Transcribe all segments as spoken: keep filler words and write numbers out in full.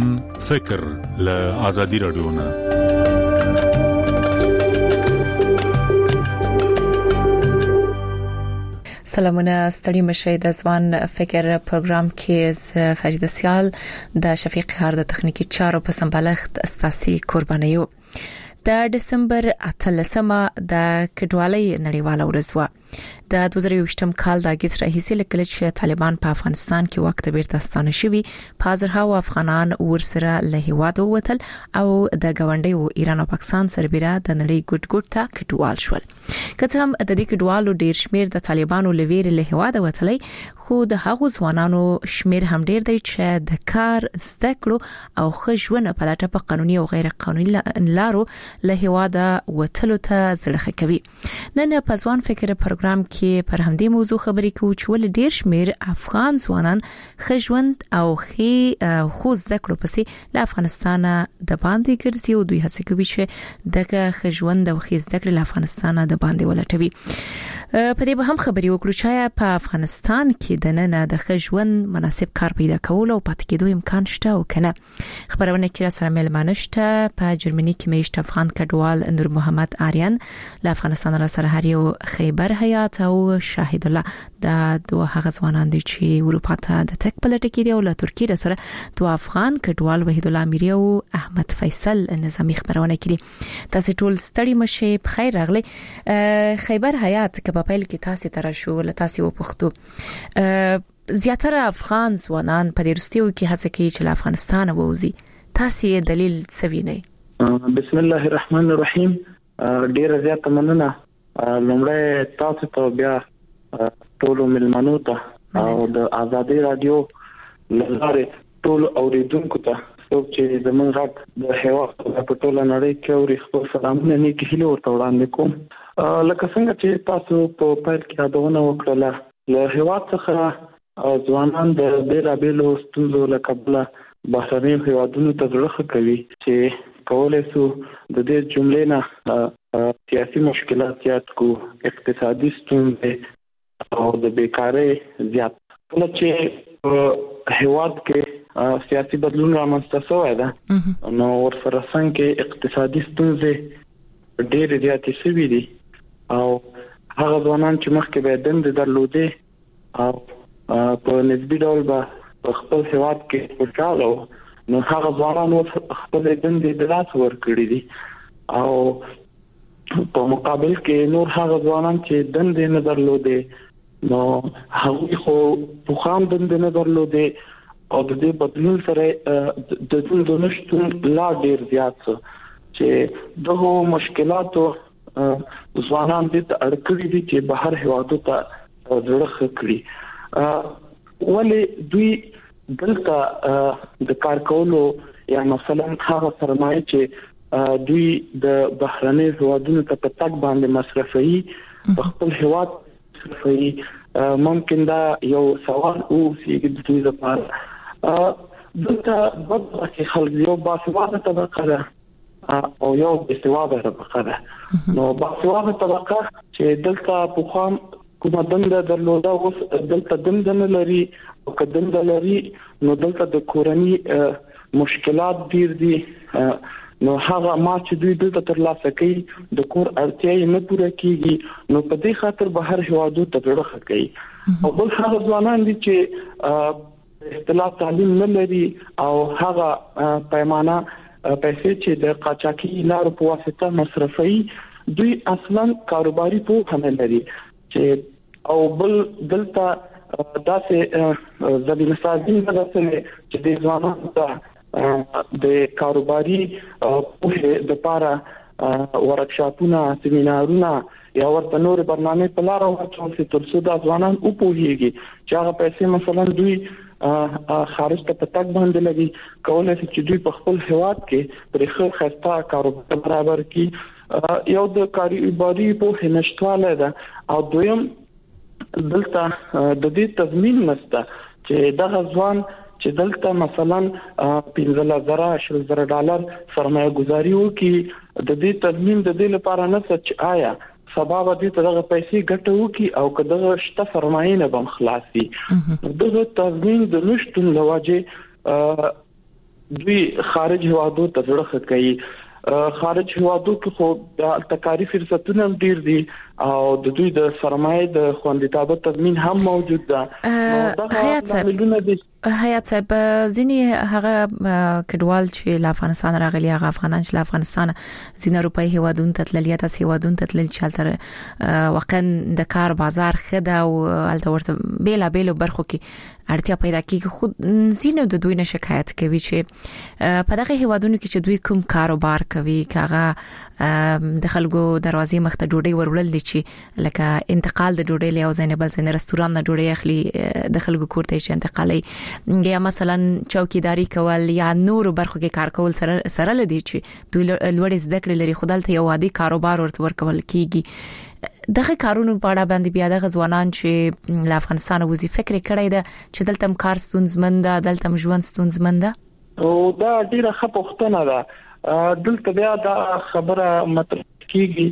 فکر له آزادي رادیو نه. سلامونه ستړي مشه د ځوان فکر پروګرام کې ز فرید سیال د شفیق هر د تخنیکی چارو په سمبالښت استاسي قربانیو. د دسمبر اتلسمه د کډوالۍ نړیواله ورځ و. د دوه زره یوولسم کال د اگست راهیسې لکه چې طالبان په افغانستان کې وخت بیرته ستانه شوي، په زرهاو افغانان ورسره له هیواد ووتل او د ګاونډي او ایران او پاکستان سربېره د نړۍ ګډ ګډ ته کډوال شول. کته هم د دې کډوالو ډیر شمیر د طالبانو لویر له هیواد وتلی، خو د هغو ځوانانو شمیر هم ډیر دی چې د کار زده کړو او خښونه په لټه په قانوني او غیر قانوني لارو له هیواد وتلو ته زړه کوي. نن په ځوان فکر پروګرام کې پر همدې موضوع خبرې کوو چې ول ډیر شمیر افغان ځوانان خښوند او خې خو زده کړو پسې له افغانستان د باندې ګرځي او دوی هڅه کوي چې دغه خښوند او خې زده کړې له افغانستان د باندې ولټوي. په دې به هم خبرې وکړو چې په افغانستان کې د نن د خښوند مناسب کار پیدا کول او پاتې کېدو امکان شته او کنه. خبرونه کې سره ملمانه شته. په جرمني کې میشت افغان کډوال نور محمد آریان له افغانستان را سره هر یو خیبر حیات او شاهد الله د دوه هغه ځوانان دي چې اروپا ته د تک پلټ کې دي او له ترکیه سره دوه افغان کډوال وحید الله امیری او احمد فیصل نظامی خبرونه کړي. تاسو ټول ستړي مشه په خیر راغلي. خیبر حیات په پیل کې تاسو تر شو له تاسو و پښتو زیاتره افغان ځوانان په دروستیو کې هڅه کوي چې له افغانستان ووزي. تاسو دلیل څه وینئ؟ بسم الله الرحمن الرحیم. ډیر زیات مننه لومړی تاسو ته بیا ټول ملمنو ته او د آزادي رادیو لاره ټول اوریدونکو ته څوک چې زمونږ غږ د هیواد په ټول نړۍ کې اوري خپل سلامونه نیکی هیله ورته وړاندې کوم. لکه څنګه چې تاسو په پیل کې یادونه وکړه له هیواد څخه ځوانان د بیلابېلو ستونزو له کبله بهرني هیوادونو ته ځړخه کوي چې کولای شو د دې جملې نه سیاسي مشکلات زیات کو، اقتصادي ستونزې او د بیکارۍ زیات. کله چې هیواد کې سیاسي بدلون رامنځته شوی ده نو ورسره څنګه اقتصادي ستونزې ډېر زیاتې شوي دي او هغه ځوانان چې مخکې به دند درلودې او په نسبي ډول به خپل هیواد کې پټاله نو هغه ځوانان خپل دند د لاس ورکړي دي او په مقابل کې نور هغه ځوانان چې دند نه درلودې نو هغه خو په خام دند نه درلودې او د دې بدلون سره د دند نشټون لا ډیر زیات چې دغه مشکلاتو ځوانان دې ته اړکړي دي چې بهر هیوادو ته ځړخ کړي. ولې دوی دلته د کار کولو یا مثلا هغه سرمایه چې دوی د بهرني هیوادونو ته په تک باندې مصرفي خپل هیواد مصرفي ممکن دا یو سوال او چې د دوی لپاره دلته بدل کې خلک یو باسواده طبقه ده او یو بسواده طبقه ده. نو باسواده طبقه چې دلته په خام کومه دنده درلوده اوس دلته دنده نه لري او که دنده لري نو دلته د کورنۍ مشکلات ډیر دي نو هغه ما چې دوی دلته ترلاسه کوي د کور اړتیاوې نه پوره کیږي نو په دې خاطر بهر هیوادو ته ورخه کوي. او بل هغه ځوانان دي چې اصطلاح تعلیم نه لري او هغه پیمانه پیسې چې د قاچاقي لارو په واسطه مصرفي دوی اصلا کاروباري پوهه نه لري چې او بل دلته داسې زمينه سازي نه راځي چې د ځوانانو ته د کاروباري پوهه د لپاره ورکشاپونه سیمینارونه یا ورته نور برنامه په لار ورچول چې تر څو د ځوانان او پوهیږي چې هغه پیسې مثلا دوی خارج ته پټک باندې لګي کولای شي چې دوی په خپل هیواد کې پرخه خسته کاروبار برابر کړي. یو د کاروباري په نشټواله ده او دویم دلته د دې تضمین نشته چې د ځوان چې دلته مثلا پنځه زره شل زره ډالر سرمایه گذاري وکي د دې تضمین د دې لپاره نه چې آیا سبا به دې دغه پیسې ګټو کی او کداغه شته فرمایي نه بم خلاصي دغه تضمین د نشټون لواجه دوی خارج هوادو ته ځړخ کوي. خارج هوادو کې خو د تکاري فرصتونه ډیر دي او د دوی د سرمایه د خوندیتابه تضمین هم موجود ده. حیات صاحب حیات صاحب ځینې هغه کډوال چې له افغانستان راغلي هغه افغانان چې له افغانستان ځینې اروپאי هوادون ته تللی تاسو هوادون ته تللی چې تر وقن د کار بازار خده او الته ورته بیل بیل برخو کې اړتیا پیدا کیږي. خو ځینې د دوی نه شکایت کوي چې په دغه هوادونو کې چې دوی کوم کاروبار کوي کاغه د خلکو دروازې مخ ته ډوډۍ ورولل دي چې لکه انتقال د ډوډۍ له ځای نه بل ځای نه رستوران نه ډوډۍ اخلي د خلکو کور ته چې انتقالي یا مثلا چوکیداری کول یا نور برخو کې کار کول سره سره لدی چې دوی لوړ زده کړې لري خدالته یو عادي کاروبار ورته ورکول کیږي. دغه کارونو په اړه باندې بیا د غزوانان چې له افغانستان وزي فکر کړی دا چې دلته کار ستونزمند ده دلته ژوند ستونزمند ده او دا ډیره ښه پوښتنه ده. دلته بیا دا خبره مطرح کیږي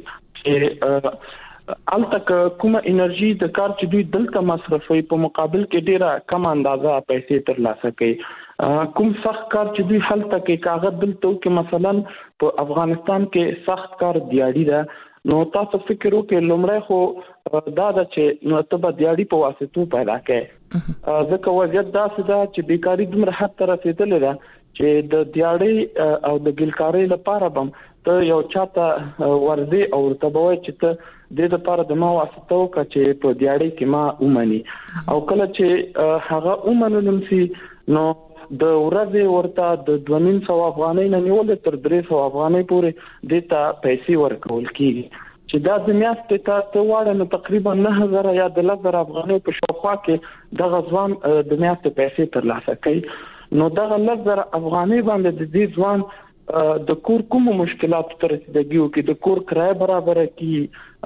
چې الته کومه انرژي د کار چې دوی دلته مصرفوي په مقابل کې ډیره کم اندازه پیسې ترلاسه کوي. کوم سخت کار چې دوی هلته کې کاغذ دلته کې مثلا په افغانستان کې سخت کار دیاړي ده نو تاسو فکر وکړئ لومړی خو دا د چې نو ته به دیاړي په واسطو پیدا کړي ځکه وضعیت داسې ده چې بیکاری دومره حد ته رسیدلې ده چې د دیاړي او د ګلکارۍ لپاره بم ته یو چاته ورزي او تبوي چې ته د دې لپاره د ما واسطو چې په دیاړي کې ما اومني او کله چې هغه اومنلم سي نو د ورځې ورته د دوه نیم سو افغانۍ نه نیول تر درې سو افغانۍ پورې د ته پیسې ورکول کیږي چې دا د میاشتې ته ته واړه نو تقریبا نه هزار یا د لږ افغانۍ په شاوخوا کې د غزوان د میاشتې پیسې ترلاسه کوي. نو دا لږ افغانۍ باندې د دې ځوان د کور کوم مشکلات تر رسیدګیو کې د کور کرایه برابر کی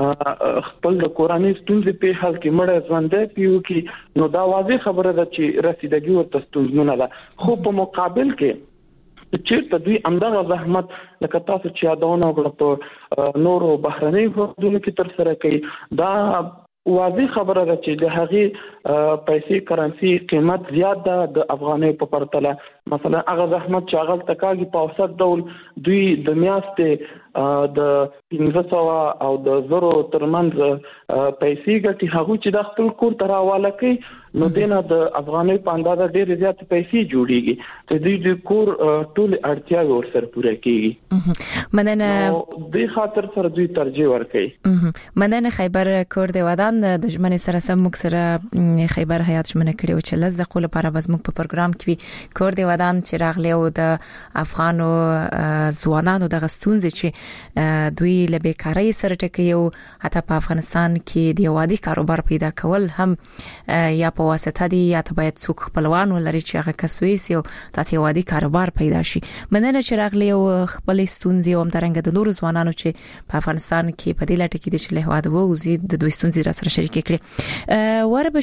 خپل د کوراني ستونزې په حل کې مړ ژوندې پیو کې نو دا واضح خبره ده چې رسیدګي ورته ستونزمنه ده. خو په مقابل کې چې دوی امدغه زحمت لکه تاسو چې یادونه وکړه په نورو بهرنۍ هیوادونو کې تر سره کوي دا واضح خبره ده چې د هغه پیسې کرنسي قیمت زیات ده د افغانۍ په پرتله. مثلا هغه زحمت چې هغه تکاږي په اوسط ډول دوی د میاشتې د پنځه سوه او د زرو ترمنځ پیسې ګټي هغه چې د خپل کور ته راواله کوي نو دینه د افغانۍ په اندازه ډېر زیات پیسې جوړيږي چې دوی د کور ټول اړتیاوې ورسره پوره کیږي. مننه د خاطر سره دوی ترجیح ورکوي. مننه خیبر کور دی ودان د ژمنې سره سم مخ سره خیبر حیات ژمنه کړو چې لږ د خپل لپاره بز مخ په پروګرام کې کور دی ودان چې راغلی او د افغانو ځوانانو د غستونځ چې دوی له بیکاری سره ټکي او حتی په افغانستان کې د وادي کاروبار پیدا کول هم یا په واسطه دي یا ته باید څوک خپلوان ولري چې هغه کسوي او تاسو وادي کاروبار پیدا شي. مننه چې راغلی او خپل ستونزې او همدارنګه د نورو ځوانانو چې په افغانستان کې په دې لټه کې د شله هواد وو زید د دوی ستونزې را سره شریک کړي. وربه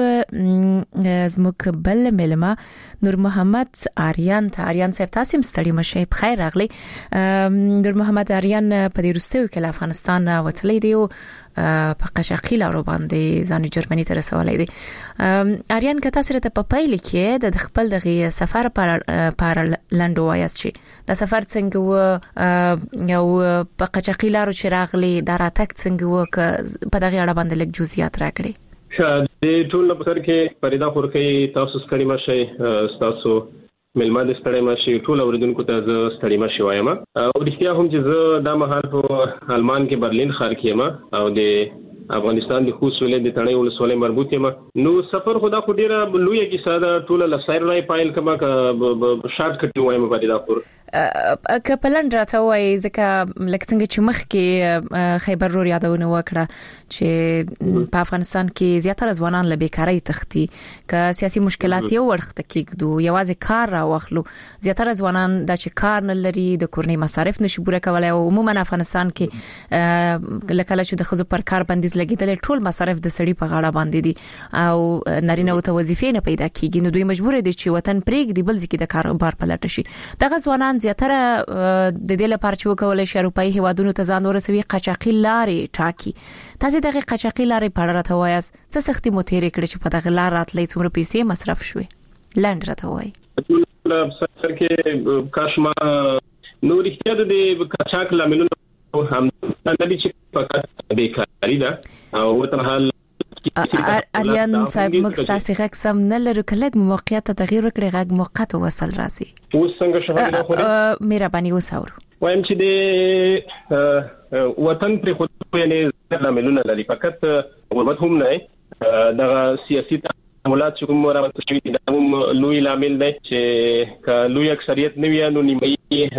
شو زموږ بل ملما نور محمد آریان ته آریان صاحب تاسو مستړی مشه بخیر راغلی. نور محمد آریان په دې وروستیو کې له افغانستان وتلی دی او په قشقی لارو باندې ځان جرمني ته رسولای دی. آریان که تاسو ته په پایله کې د خپل دغه سفر پر پر لندو وایاست شي د سفر څنګه و یو په قشقی لارو چې راغلی دا راتک څنګه و ک په دغه اړه باندې لږ جزئیات راکړي. د ټول په سر کې پریدا خورکې تاسو ستړي مشه تاسو ملما د ستړي مشه ټول اوریدونکو ته ز ستړي مشه وایم او رښتیا هم چې زه د مهال په آلمان کې برلین ښار کې ما او د افغانستان د خوست ولایت د تڼۍ ولسوالۍ مربوط یم. نو سفر خدا خو ډیره لوی کې ساده ټول لسایر راي پایل کما ک شارټ کټ وایم په دې داپور ک پلان راته وای ځکه لکه څنګه چې مخ کې خیبر رو یادونه وکړه چې په افغانستان کې زیاتره ځوانان له بیکاری تختی ک سیاسي مشکلات یو ورخت کېږي یوازې کار راوخلو زیاتره ځوانان د چې کار نه لري د کورنۍ مصارف نشي پوره کولای او عموما افغانستان کې لکه چې د خزو پر کار باندې لګیدل ټول مصارف د سړي په غاړه باندې دي او نارینه او ته وظیفې نه پیدا کیږي نو دوی مجبور دي چې وطن پرېږدي بل ځکه د کاروبار په لټه شي. دغه ځوانان زیاتره د دې لپاره چې وکولای شي اروپאי هیوادونو ته ځان ورسوي قاچاقي لارې ټاکي. تاسو دغه قاچاقي لارې په اړه راته وایاست څه سختي مو تیرې کړې چې په دغه لار راتلې څومره پیسې مصرف شوې لاند راته وایي. افسر کې کاشما نو رښتیا د کچاک لاملونو هم نه دي چې فقط بیکاری ده او ورته حال اریان صاحب مکساسي غږ سم نه لري کله موقعیت تغییر وکړي غږ موقت وصل راځي اوس څنګه شوه خو مهرباني وساور وایم چې د وطن پر خود یعنی لاملونه لري فقط غربت هم نه د سیاسي تعاملات چې کوم راوځي چې د هم لوی لامل دی چې ک لوی اکثریت نه وي نو نیمه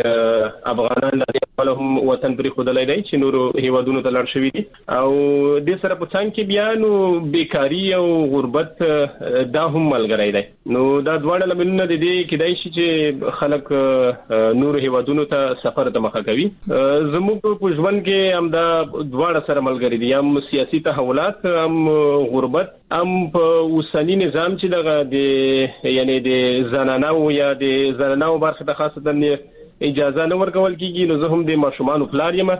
افغانان له هم وطن پر خود لای دی چې نور هیوادونو ته لړ شوی دي او د سره په څنګه کې بیا نو بیکاری او غربت دا هم ملګری دی نو دا دواړه لاملونه دي چې دای شي چې خلک نور هیوادونو ته سفر ته مخه کوي زموږ په ژوند کې هم دا دواړه سره ملګری دي هم سیاسي تحولات هم غربت هم په اوسنی نظام چې دغه د یعنی د زنانو یا د زنانو برخه د خاصه اجازه نه ورکول کیږي نو زه هم د ماشومان پلار یم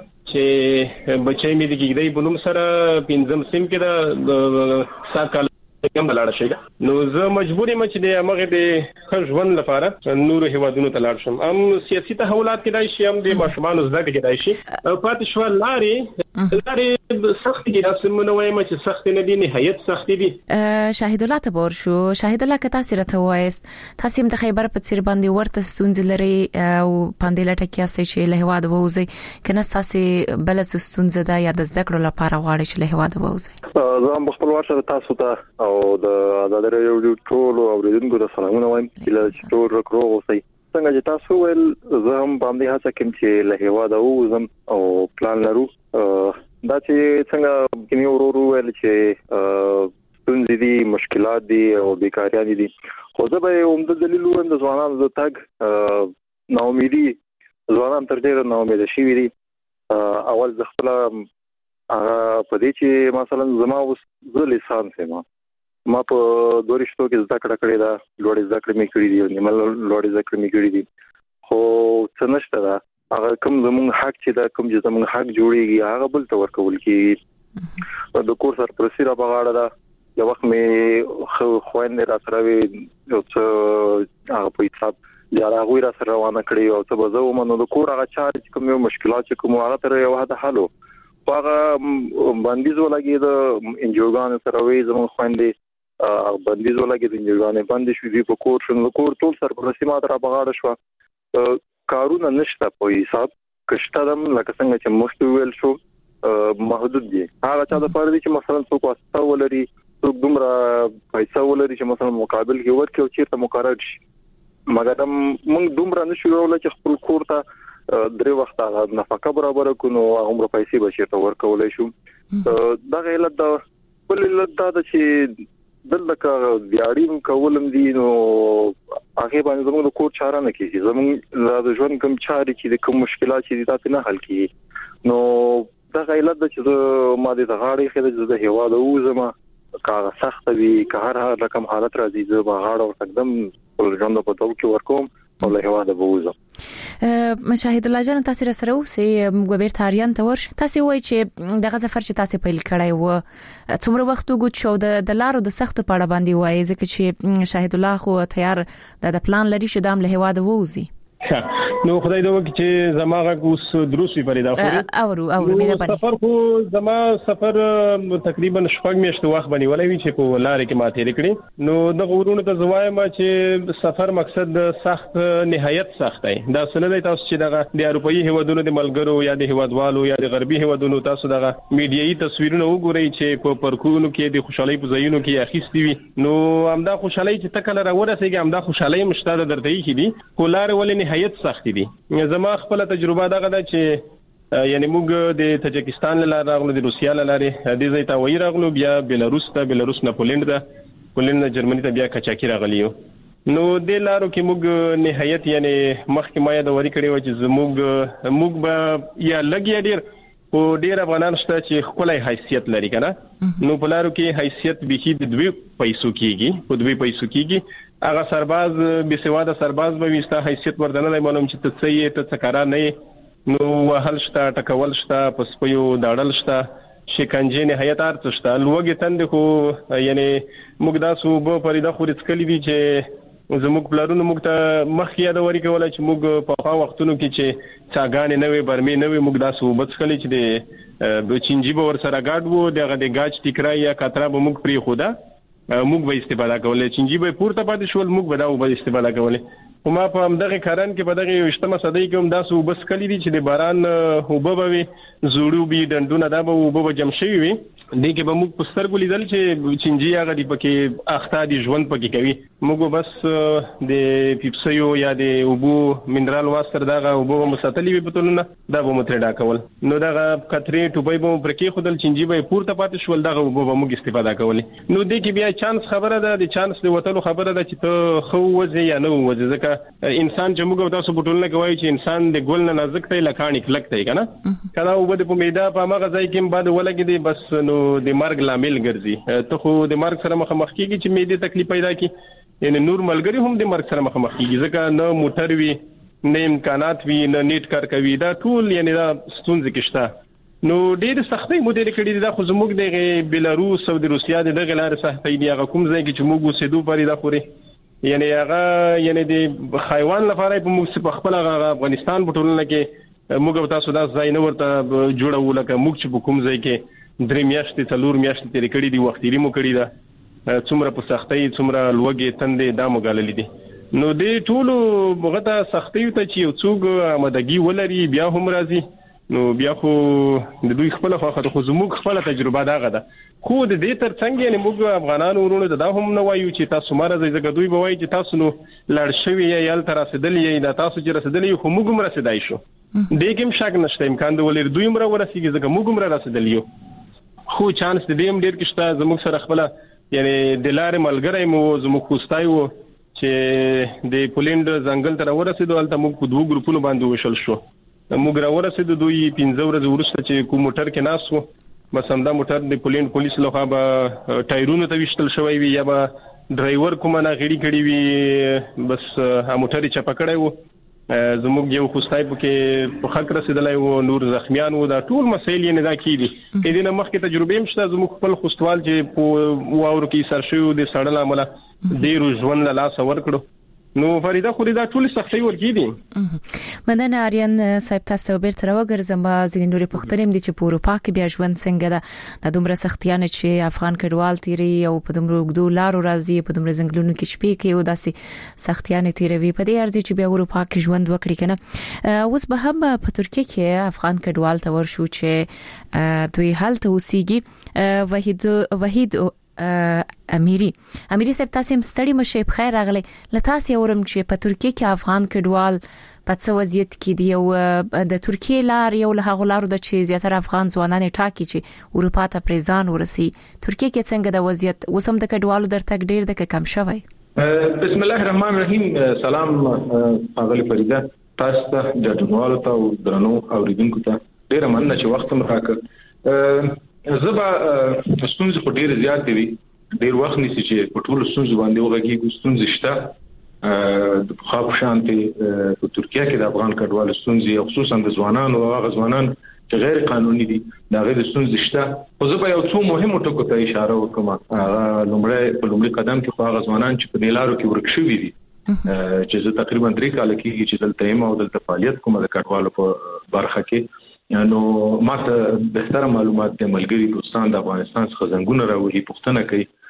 چې بچی مې د کېږي په نوم سره پنځم سیم کې د ساکل کوم بلاړ شي نو زه مجبور یم چې د امغه د ژوند لپاره نور هیوادونو ته لاړ شم هم سیاسي تحولات کې دای شي هم د ماشومان زده کې دای شي پاتې شو لارې لارې سخت دي تاسو مونږ وایم چې سخت نه دي نهایت سخت دي شاهد الله تبور شو شاهد الله که تاسو راته وایست تاسو هم د خیبر په څیر باندې ورته ستونزې لري او باندې لټه کې اسې چې له هوا د ووزي کنه تاسو بل څه ستونزې ده یا د زده کړو لپاره غواړي چې له هوا د ووزي زه هم خپل ورسره تاسو ته او د آزاد رادیو ټول اوریدونکو ته سلامونه وایم چې ټول روغ اوسئ څنګه چې تاسو ول زه هم باندې هڅه کوم چې له هوا د ووزم او پلان لرو دا چې څنګه کینی ورورو ول چې ستونزې دي مشکلات دي او بیکاریان دي خو زه به هم د دلیل وند ځوانانو د تګ ناامیدي ځوانان تر ډیره ناامید شي وي اول د خپل هغه په دې چې مثلا زما اوس د لیسانس ما ما په دورشتو کې زده کړه کړې ده لوړې زده کړې مې کړې دي نیمه لوړې زده کړې مې کړې دي خو څه نشته ده هغه کوم زموږ حق چې دا کوم چې زموږ حق جوړيږي هغه بل ته ورکول کیږي د کور سرپرستی را بغاړه ده یو وخت مې خويندې را سره وي یو څه هغه په حساب یا هغه را سره روانه کړی او څه بزو منو د کور هغه چار چې کوم مشکلات چې کوم هغه تر یو حد حلو هغه باندې زولګي د انجوګان سره وي زموږ خويندې باندې زولګي د انجوګان باندې شو دي په کور شنو کور ټول سرپرستی ما تر بغاړه شو کارونه نشته په حساب کشته دم لکه څنګه چې مخکې ویل شو محدود دي هغه چا د پاره دي چې مثلا څوک واسطه ولري څوک دومره پیسې ولري چې مثلا مقابل کې ورکړي او چیرته مقرر شي مګر موږ دومره نشو ولای چې خپل کور ته درې وخت نفقه برابر کونو هغه پیسې به چیرته ورکولای شو دا غیلت دا بل علت دا چې دلته دیاړي کولم دي نو هغه باندې زموږ د کور چاره نه کیږي زموږ د ژوند کوم چاري چې کوم مشکلات چې تاسو نه حل کیږي نو دا غیلت چې ما د غاړې خېد د هوا د وزما کار سخت وي که هر هر رقم حالت راځي زه به غاړه او تقدم ول ژوند په توګه کې ورکوم او له هوا د بوزم مشاهد الله جان تاسو سره اوسې مګبر تاریان ته ورش تاسو وایي چې دغه سفر چې تاسو پیل کړی و څومره وخت وګت شو د لارو د سخت پاړه باندې وایي ځکه چې شاهد الله خو تیار د پلان لري چې دام له هوا د ووزي نو خدای دوه چې زماغه کوس دروسي پرېدا خو اورو اورو مې باندې سفر خو زما سفر تقریبا شپږ میاشتې وخت باندې ولې وی چې په لارې کې ماته لري نو د غورونو ته زوایم چې سفر مقصد د سخت نهایت سخت دی دا سره دی تاسو چې دغه د اروپאי هیوادونو د ملګرو یا د هیوادوالو یا د غربي هیوادونو تاسو دغه میډیایي تصویرونه وګورئ چې په پرکونو کې د خوشحالي په ځایونو کې اخیستي وي نو همدا خوشحالي چې تکل را ورسېږي همدا خوشحالي مشتاده درته یې دي کولار ولې نهایت سخت دي زما خپل تجربه دغه ده چې یعنی موږ د تاجکستان لاره راغلو د روسیا لاره د ځای ته وای راغلو بیا بلاروس ته بلاروس نه پولند ته پولند نه جرمني ته بیا کچاکی راغلیو نو د لارو کې موږ نهایت یعنی مخکې ما د وری کړی و چې زموږ موږ به یا لګیا ډیر او ډیر افغانان شته چې خپل حیثیت لري کنه نو په لارو کې حیثیت به د دوی پیسو کېږي په دوی پیسو کېږي هغه سرباز به سواده سرباز به وستا حیثیت وردنه نه معلوم چې ته څه ته څه کار نه نو وهل شته ټکول شته پس په یو داړل شته شکنجه نه حیات ارڅ شته لوګي تند خو یعنی موږ دا صوبه پرېدا خو رڅکلې دي چې زموږ پلارونو موږ ته مخکې یادوري کوله چې موږ په هغه وختونو کې چې څاګانې نه وي برمې نه وي موږ داسې اوبه څښلې چې د چینجي به ورسره ګډ وو دغه د ګاچ ټیکرا یا کتره به موږ پرېښوده موږ به استفاده کولې چینجي به پورته پاتې شول موږ به دا اوبه استفاده کولې خو ما په همدغه کارن کې په دغه یوشتمه صدۍ کې هم داسې اوبه څښلې دي چې د باران اوبه به وي زوړو وي ډنډونه دا به اوبه به جمع شوي وي دې کې به موږ په سترګو لیدل چې چینجي هغه دي پکې اخته دي ژوند پکې کوي موږ بس د پیپسیو یا د اوبو منرال واستر دغه اوبه مو ساتلې وي په تلونه دا به مو ترې ډاکول نو دغه کترې ټوبۍ به مو پرکې خودل چینجي به پورته پاتې شول دغه اوبه به موږ استفاده کولې نو دې کې بیا چانس خبره ده د چانس د وټلو خبره ده چې ته خو وځي یا نه وځي ځکه انسان چې موږ تاسو په ټولنه کې وایي چې انسان د ګل نه نازک دی لکانې کلک دی کنه کله اوبه د پمیدا په هغه ځای کې بعد ولګي دی بس نو د مرګ لامل ګرځي ته خو د مرګ سره مخامخ کیږي چې معده تکلیف پیدا کی یعنی نور ملګری هم د مرګ سره مخامخ کیږي ځکه نه موټر وی نه امکانات وی نه نیټ کار کوي دا ټول یعنی دا ستونزې کېشته نو ډېر سختۍ مو ډېر کړي دا خو زموږ د بلاروس او د روسیا د دغه لارې سختۍ دی هغه کوم ځای کې چې موږ اوسېدو پرې دا خوري یعنی هغه یعنی د حیوان لپاره په موږ په خپل افغانستان په ټولنه کې موږ تاسو دا ځای نه ورته جوړو لکه موږ چې په کوم ځای کې درې میاشتې څلور میاشتې تیرې کړې دي وخت یې مو کړی دا څومره په سختۍ څومره لوګي تندې دا مو غاللې دي نو دې ټولو بغته سختۍ ته چې یو څوک آمدګي ولري بیا هم راځي نو بیا خو د دوی خپل خواخه خو زموږ خپل تجربه دا غده خو د دې ترڅنګ یعنی موږ افغانانو ورونو دا هم نه وایو چې تاسو ماره ځکه دوی به وایي چې تاسو نو لړ شوی یا یل تر رسیدلې دا تاسو چې رسیدلې خو موږ هم رسیدای شو دې کوم شک نشته امکان دی ولر دوی مره ورسیږي ځکه موږ هم رسیدلیو خو چانس د دې هم ډیر کېشته زموږ سره خپل یعنی د لارې ملګری مو زموږ خوستای وو چې د پولند ځنګل تر ورسېدو البته موږ په دوه ګروپونو باندې وشل شو موږ را ورسېدو دوی پنځه ورځې وروسته چې کوم موټر کې ناس وو بس همدا موټر د پولند پولیس لخوا به ټایرونو ته وشتل شوی وي یا به ډرایور کومه نه غړي کړي وي بس ها موټر چې پکړای وو زموږ یو خوستای پکې په خلک رسیدلای وو نور زخمیان وو دا ټول مسایل یې نه دا کیدي کله نه مخکې تجربه هم شته زموږ خپل خوستوال چې په واورو کې سر شو د سړل عمله ډیر ژوند لا لاس ور کړو نو فریدا خو دا ټول سختي ورکی دي مننه آریان صاحب تاسو به تر وګرځم ځینې نورې پختنیم دي چې په اروپا کې بیا ژوند څنګه ده د دومره سختیانه چې افغان کډوال تیری او په دومره وګدو لارو راځي په دومره ځنګلونو کې شپې کې او داسې سختیانه تیروي په دې ارزي چې بیا اروپا کې ژوند وکړي کنه اوس به هم په ترکیه کې افغان کډوال ته ورشو چې دوی حالت اوسېږي وحید وحید امیری امیری صاحب تاسو هم ستړي مشه بخیر راغلی لتاسو اورم چې په ترکیه کې افغان کډوال په څه وضعیت کې دی او د ترکیه لار یو له هغه لارو د چې زیاتره افغان ځوانان ټاکي چې اروپا ته پریزان ورسي ترکیه کې څنګه د وضعیت وسم د کډوالو درته ډیر د کم شوی بسم الله الرحمن الرحیم سلام اغلی فریدا تاسو ته د ټولو ته او درنو اوریدونکو ته ډیر مننه چې وخت مو راکړ زبا ستونزې په ډیر زیات دي ډیر وخت نشي چې په ټولو ستونزو باندې وغږیږي ستونزې شته د خاص شانتي په ترکیه کې د افغان کډوالو ستونزې خصوصا د ځوانانو او هغه ځوانان چې غیر قانوني دي دا غیر ستونزې شته خو زبا یو څو مهمو ټکو ته اشاره وکم هغه لومړی په لومړي قدم کې خو هغه ځوانان چې په دلارو کې ورکشوي دي چې زه تقریبا درې کال کې چې دلته یم او دلته فعالیت کوم د کډوالو په برخه کې نو ماته بهتره معلومات د ملګری دوستان د افغانستان څخه زنګونه راوړي پښتنه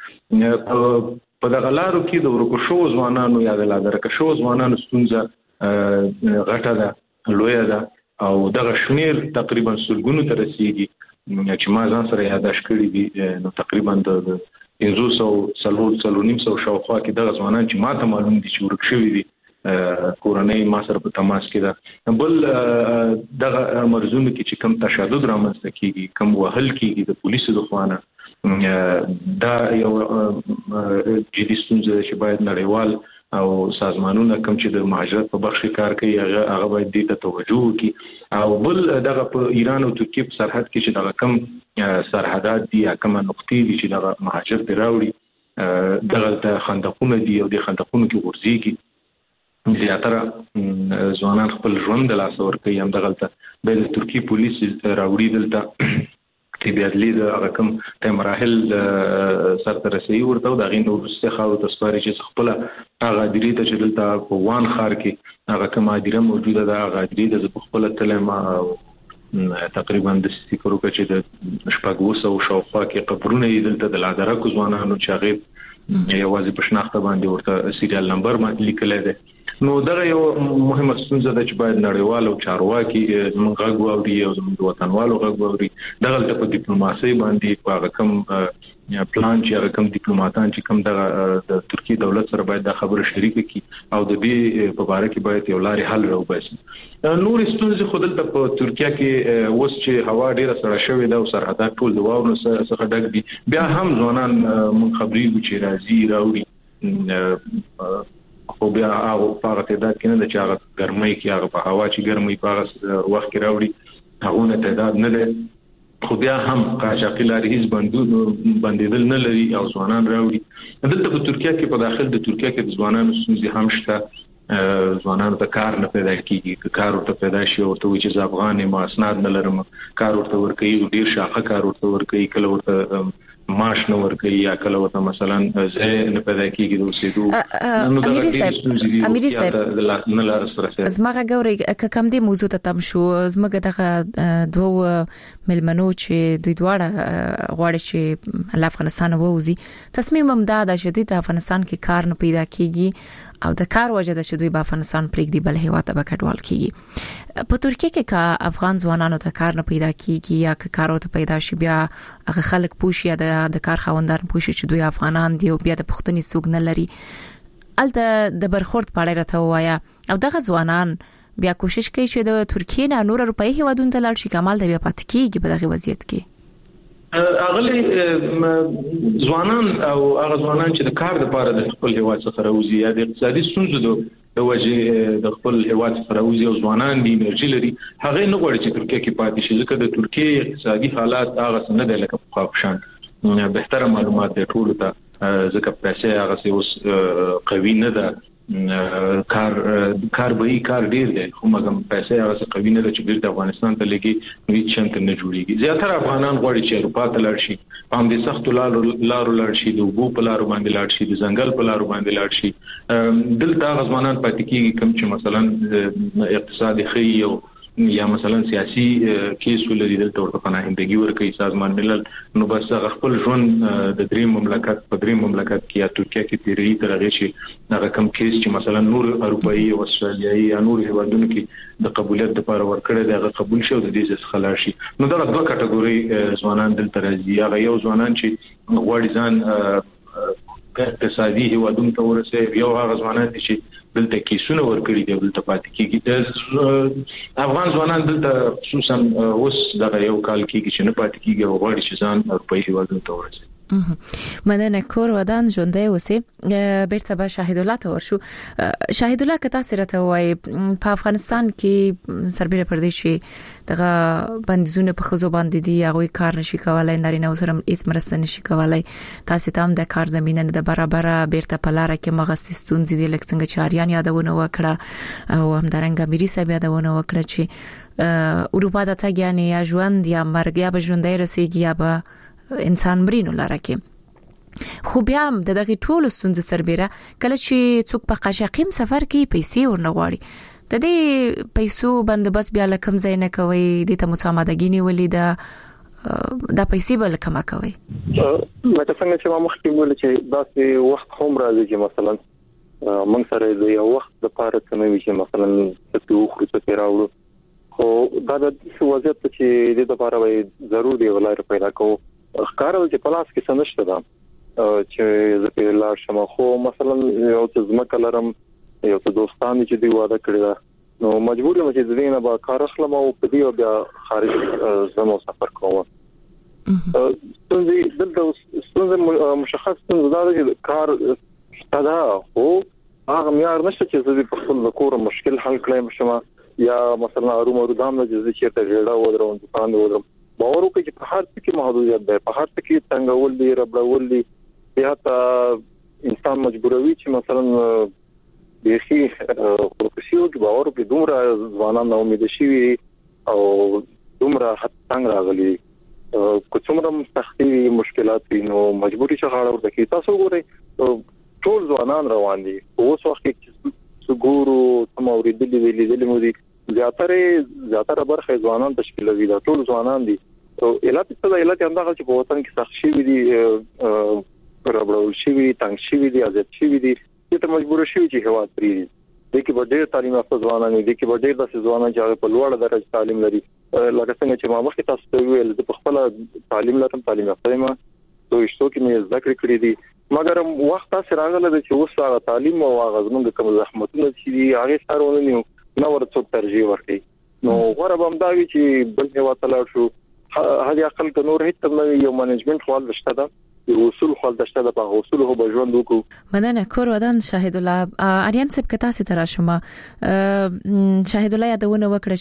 کوي په دغه لارو کې د ورکو شو ځوانانو یا د لادرکه شو ځوانانو ستونزه غټه ده لویه ده او دغه شمیر تقریبا سلګونو ته رسیدي چې ما ځان سره یاداښت کړی دي نو تقریبا د پنځه سوه څلور څلور نیم سوه شاوخوا کې دغه ځوانان چې ماته معلوم دي چې ورک شوي دي کورنۍ ما سره په تماس کې ده بل دغه مرزونه کې چې کم تشدد رامنځته کیږي کم وهل کیږي د پولیسو د خوانه دا یو جدي ستونزه چې باید نړیوال او سازمانونه کم چې د مهاجرت په بخش کار کوي هغه هغه باید دې ته توجه وکړي او بل دغه په ایران او ترکیه په سرحد کې چې دغه کم سرحدات دي یا کوم نقطې دي چې دغه مهاجر دی راوړي دغه خندقونه دي او د خندقونو کې ورځيږي زیاتره ځوانان خپل ژوند د لاس ور کوي هم دغه ته د ترکی پولیس راوړي دلته چې بیا د هغه کوم ته مراحل سره رسېږي ورته د غین ورسته خاور تسپاري چې خپل هغه درې ته چې دلته په وان خار کې هغه کوم ادیره موجوده ده هغه ادیره د خپل تلما تقریبا د سټیکرو کې چې د شپږ سوه شاوخوا کې قبرونه دلته د لادرکو ځوانانو چې هغه یوازې په شناخته باندې ورته سیریال نمبر باندې لیکل دي. نو دا یو مهمه ستونزه ده چې باید نړیوال او چارواکي زموږ غږ واوري او زموږ وطنوالو غږ واوري. دغه په ډیپلوماسي باندې په کوم پلان چې هغه کوم ډیپلوماټان چې کوم د ترکیه دولت سره باید دا خبره شریک کړي او د دې په اړه کې باید یو لارې حل راوباسي. نور ستونزې خو دلته په ترکیه کې اوس چې هوا ډیره سړه شوې ده او سرحدات ټول د واورو څخه ډک دي بیا هم ځوانان مونږ خبرېږو چې راځي راوړي خو بیا هغه په هغه تعداد کې نه ده چې هغه ګرمۍ کې هغه په هوا چې ګرمۍ په هغه وخت کې راوړي هغه نه تعداد نه ده خو بیا هم قاچاقي لارې هیڅ بندیدل نه لري او ځوانان راوړي. دلته په ترکیه کې په داخل د ترکیه کې د ځوانانو ستونزې هم شته. ځوانانو ته کار نه پیدا کیږي کار ورته پیدا شي ورته وي چې افغان ما اسناد نه لرم کار ورته ورکوي ډیر شاخه کار ورته ورکوي کله ورته معاش نه ورکوي یا کله ورته مثلا زه نه پیدا کیږي د اوسېدو. نو دا ډېر اميري صاحب نه لار سره زمغه ګوري کوم دې موضوع ته تم شو زمغه دغه دوه ملمنو چې دوی دواړه غواړي چې افغانستان ووزي تصمیم هم دا د شدید افغانستان کې کار نه پیدا کیږي او د کار وجه د شدوی په افغانستان پرېږدي بل هیواته به کډوال کیږي. په ترکیه کې کا افغان ځوانانو ته کار نه پیدا کیږي یا که کار ته پیدا شي بیا هغه خلک پوښي یا د کار خاوندان پوښي چې دوی افغانان دي او بیا د پښتني سوق نه لري الته د برخورد پاړه راته وایا او دغه ځوانان بیا کوشش کوي چې د ترکیه نه نور اروپאי هیوادونو ته لاړ شي کمال د بیا پات کیږي په دغه وضعیت کې. اغلی ځوانان او هغه ځوانان چې د کار لپاره د خپل هیواد څخه راوځي یا د اقتصادي ستونزو د وجې د خپل هیواد څخه راوځي او ځوانان دي انرژي لري هغه نه غواړي چې ترکیه کې پاتې شي ځکه د ترکیه اقتصادي حالات هغه نه دی لکه په خاصان بهتره معلومات د ټولو ته ځکه پیسې هغه اوس قوي نه ده کار کار به کار ډیر دی خو مګم پیسې هغه قوي نه ده چې بیرته افغانستان ته لګي هیڅ شانت نه جوړیږي. زیاتره افغانان غواړي چې اروپا ته لاړ شي هم د سخت لارو لارو لاړ شي د وګو په لارو باندې لاړ شي د ځنګل په لارو باندې لاړ شي. دلته غزمانان پاتې کیږي کوم چې مثلا اقتصادي خي او یا مثلا سیاسي کیس ولري دلته ورته پناهندګي ورکوي سازمان ملل نو بس خپل ژوند د دریم مملکت په دریم مملکت کې یا ترکیه کې تیری ترغه شي هغه کوم کیس چې مثلا نور اروپאי او استرالیایي یا نور هیوادونو کې د قبولیت لپاره ورکړی دی هغه قبول شي او د دې څخه خلاص شي. نو دا دوه کټګوري ځوانان دلته راځي هغه یو ځوانان چې غواړي ځان اقتصادي هیوادونو ته ورسوي یو هغه ځوانان چې دلته کیسونه ورکړي دي دلته پاتې کیږي. افغان ځوانان دلته خصوصا اوس دغه یو کال کېږي چې نه پاتې کیږي او غواړي چې ځان اروپאי هیوادونو ته ورسوي. مننه کور ودان ژوندۍ اوسې بیرته به شاهد الله ته ورشو. شاهد الله کته سره ته وای په افغانستان کې سربېره پردیشي دغه بندیزونه په خزو باندې دي هغه کار نشي کولای نارینه سره هیڅ مرسته نشي کولای تاسو ته هم د کار زمينه نه د برابر بیرته په لار کې مغسستون دي لکه څنګه چې اریان یادونه وکړه او هم درنګ اميري صاحب یادونه وکړه چې اروپا ته تګیانه یا ژوند یا مرګ یا به ژوندۍ رسیږي یا به انسان مرینو لاره کې خو بیا هم د دغه ټول ستونزې سربېره کله چې څوک په قشقیم سفر کې پیسې ورنغواړي د دې پیسو بندوبست بیا لکم ځای نه کوي د ته متامدګي نیولې ده د پیسې بل کما کوي. لکه څنګه چې ما مخکې ویل چې داسې وخت هم راځي چې مثلا موږ سره د یو وخت لپاره کومې چې مثلا څه خو څه راوړو خو دا د وضعیت چې د لپاره وي ضروري دی ولای پیدا کوو ښکارل چې پلاس کې سنشته ده چې زه په لار شمه خو مثلا یو څه ځمکه لرم یو څه دوستان چې دی واده کړی ده نو مجبور یم چې زه نه به کار اخلم او په دې بیا خارج زمو سفر کوم. ستونزې دلته ستونزې مشخص ستونزې دا چې کار شته خو هغه معیار نشته چې زه په خپل کور مشکل حل کړم شمه یا مثلا اروم اورودام نه چې چیرته جوړه ودرم دکان ودرم باور وکړي چې په هر څه کې محدودیت ده په هر څه کې څنګه ولې ربړول دي یا ته انسان مجبوروي چې مثلا بيخي پروفیسیو کې باور وکړي دومره ځوانان نو امید شي او دومره حد څنګه راغلي کوڅومره سختي مشکلات نو مجبوري شغاله ورته کی تاسو ګورئ ټول ځوانان روان دي اوس وخت کې څګورو تم اوریدلې ویلې مو دي زیاتره زیاتره برخه ځوانان تشکیلوي دا ټول ځوانان دي او علت څه دی علت همدا چې په وطن کې سخت شي دي ربړول شي تنګ شي دي ازت شي دي چې مجبور شي چې هوا پری دي کې به ډېر تعلیم یافته ځوانان دي کې به ډېر داسې ځوانان چې په لوړ درجه تعلیم لري لکه څنګه چې ما مخکې تاسو ته ویل د خپل تعلیم لرم تعلیم یافته ما دوی شتو کې مې ذکر کړی دي مګر وخت تاسو راغله چې اوس هغه تعلیم او هغه زموږ کوم زحمتونه چې هغه سره ونه نو ور څو ترجیح ورکړي نو غوړه بم دا وی چې بل څه وته شو هغه عقل ک نور هیڅ تم یو منیجمنت خپل شته دا اصول خپل دشته د په اصول هو بجوند وکړو مدنه کور ودان شاهد الله اریان سب کتا سي تر شمه شاهد الله یادونه وکړه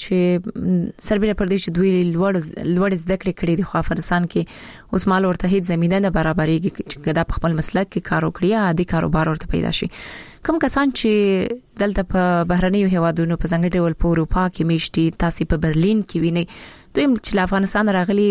چې سربېره پردیش دوی لوړ لوړ ذکر کړی د افغانستان کې اوس مال ورته هیڅ زمينه نه برابرېږي چې د خپل مسلک کې کار وکړي عادي کاروبار ورته پیدا شي کوم کسان چې دلته په بهرنیو هیوادونو په څنګه ډول په اروپا کې میشتي تاسو په برلین کې ویني دوی چې افغانستان راغلي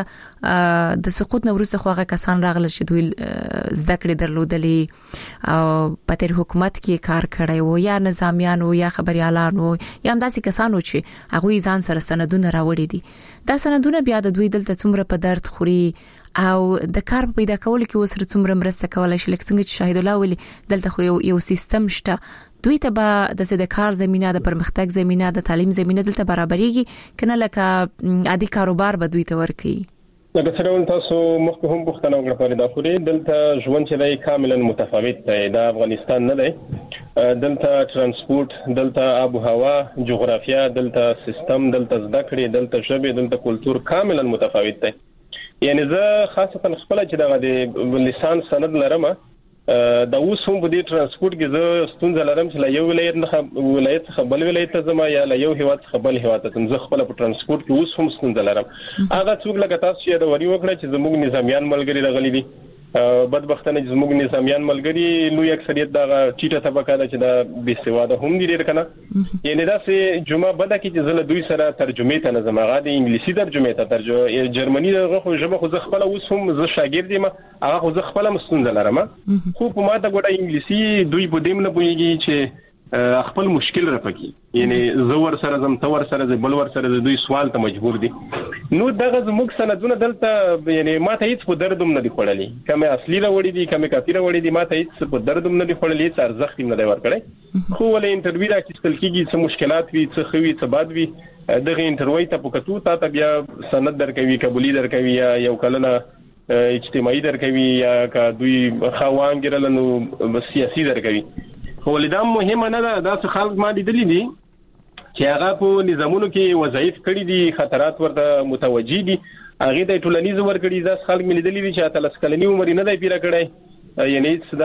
زیاتره د سقوط نو وروسته خوغه کسان راغلي چې دوی زده کړې درلودلې او په تیر حکومت کې کار کړی وو یا نظامیان وو یا خبريالان وو یا هم داسې کسان وو چې هغه ځان سره سندونه راوړي دي دا سندونه بیا د دوی دلته څومره په درد خوري او د کار پیدا کول کې وسره څومره مرسته کولای شي لکه څنګه چې شاهد الله ولي دلته خو یو یو سیستم شته دوی ته به د څه د کار زمينه د پرمختګ زمينه د تعلیم زمينه دلته برابرېږي کنه لکه عادي کاروبار به دوی ته ورکي لکه څنګه تاسو مخکې هم پوښتنه وکړه فرید اخوري دلته ژوند چې دی کاملا متفاوت دی د افغانستان نه دی دلته ترانسپورت دلته آب و هوا جغرافیا دلته سیستم دلته زده کړې دلته ژبه دلته کلچر کاملا متفاوت دی یعنی زه خاصه خپل چې د لیسانس سند لرم دا اوس هم په دې ترانسپورت کې زه ستونزه لرم چې لا یو ولایت نه ولایت څخه بل ولایت ته زما یا لا یو هیواد څخه بل هیواد ته زه خپل په ترانسپورت کې اوس هم ستونزه لرم هغه څوک لکه تاسو چې دا وری وکړه چې زموږ نظامیان ملګری راغلي دي بدبختانه چې زموږ نظامیان ملګری لوی اکثریت دا ټیټه طبقه ده چې دا بي سواده هم دي ډیر کنه یعنی دا سه جمعه بده کې چې زله دوی سره ترجمه ته نظم هغه د انګلیسي ترجمه ته ترجمه جرمني دغه خو ژبه خو خپل اوس هم ز شاګرد یم هغه خو خپل مستند لرم خو په ما ته ګوډه انګلیسي دوی په دیم نه پويږي چې خپل مشکل راپکی یعنی زور سره زم تور سره بل ور سره دوی سوال ته مجبور دي نو دغه زموږ سندونه دلته یعنی ماته هیڅ په دردوم نه دی خړلې کومه اصلي راوړې دي کومه کافي راوړې دي ماته هیڅ په دردوم نه دی خړلې څه ارزښت نه دی ورکړې خو ولې انټرویو راکېستل کېږي څه مشکلات وي څه خوي څه باد وي دغه انټرویو ته پکتو تا بیا سند درکوي قبولي درکوي یا یو کلنه اجتماعي درکوي یا کا دوی خوانګرل نو سیاسي درکوي خو لیدا مهمه نه ده دا څه خلک ما لیدلې دي چې هغه په نظامونو کې وظایف کړی دي خطرات ورته متوجي دي هغه د ټولنیز ورګړي دا خلک مې لیدلې دي چې اتلس کلنی عمر نه دی پیرا کړی یعنی صدا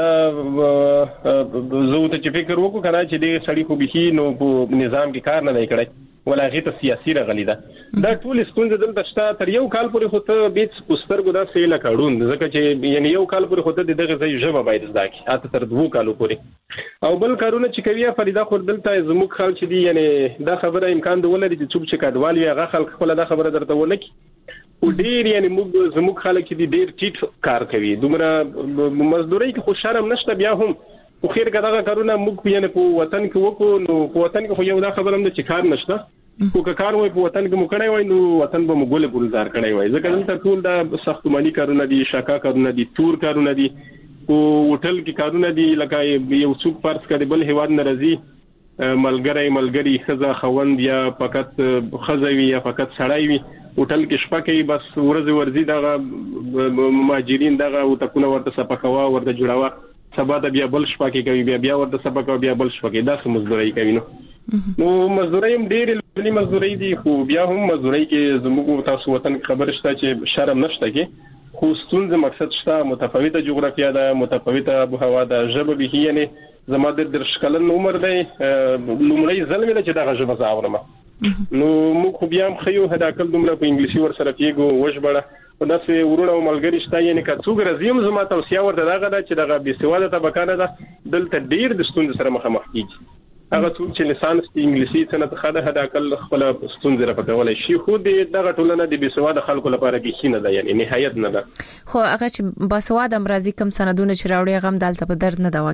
زه ته چې فکر وکړم کنه چې د سړی خو به نو په نظام کې کار نه دی کړی ولا هغه ته سیاسي راغلی ده دا ټول ستونزې دلته شته تر یو کال پورې خو ته بیت پوسترګو دا سیل کړون ځکه چې یعنی یو کال پورې خو ته دغه ځای ژبه باید زده کی اته تر دوه کالو پورې او بل کارونه چې کوي فریدا خور دلته زموږ خلک دي یعنی دا خبره امکان دی ولري چې څوک چې کډوال وي هغه خلک خپل دا خبره درته ولکي او ډیر یعنی موږ زموږ خلک دي ډیر ټیټ کار کوي دومره مزدوري کې خو شرم نشته بیا هم خو خیر کداغه کارونه موږ یعنی په وطن کې وکړو نو په وطن کې خو یو دا خبره هم چې کار نشته خو که کار وای په وطن کې مو کړی وای نو وطن به مو ګول ګلزار کړی وای ځکه دلته ټول دا ساختماني کارونه دي شاکا کارونه دي تور کارونه دي او هوټل کې کارونه دي لکه یو څوک پارس کړي بل هیواد ناراضي ملګری ملګری خزه خوند یا فقط خزوي یا فقط سړی وي هوټل کې شپه کوي بس ورځ ورځي دا مهاجرین دغه او تکونه ورته سپکوا ورته جوړاوه سبا د بیا بل شپه کې کوي بیا بیا ورته سبا کوي بیا بل شپه کې دا څه مزدوري کوي نو نو مزدوري هم ډېر لوی مزدوري دي خو بیا هم مزدوري کې زموږ تاسو وطن خبر شته چې شرم نشته کې خو ستونزه مقصد شته متفاوته جغرافیا ده متفاوته آب و هوا ده ژبه به یعنی زما د درشکلن عمر دی لومړی ځل مې چې دا ژبه زاورم نو موږ خو بیا هم خيو هداکل دومره په انګلیسي ور سره کېګو وښبړه په داسې ورونه او ملګری شته یعنی که څوک راځي زما توصیه ورته داغه ده چې دغه بي سواده طبقه ده دلته ډیر د ستونزې سره مخامخ کیږي هغه څوک چې لسانس انګلیسي څنګه خاله هدا کل خپل ستونزې را پکولای شي خو دغه ټولنه د بسواده خلکو لپاره به خینه ده یعنی نهایت نه ده خو هغه چې بسواده امراضي کم سندونه چې راوړي غم دالته په درد نه دوا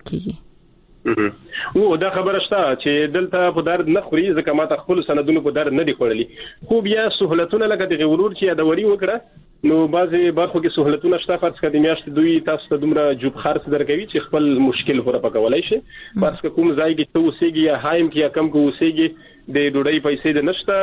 کیږي او دا خبره شته چې دلته په درد نه خوري ځکه ما ته خپل سندونه په درد نه دي خوړلي خو بیا سہولتونه لکه د غرور چې یادوري وکړه نو بعضي برخو کې سہولتونه شته فرض کړئ د میاشتې دوی تاسو ته دومره جوب خرڅ درکوي چې خپل مشکل پوره پکولای شي فرض کړئ کوم ځای کې ته اوسېږي یا هایم کې یا کم کې اوسېږي د ډوډۍ پیسې د نشته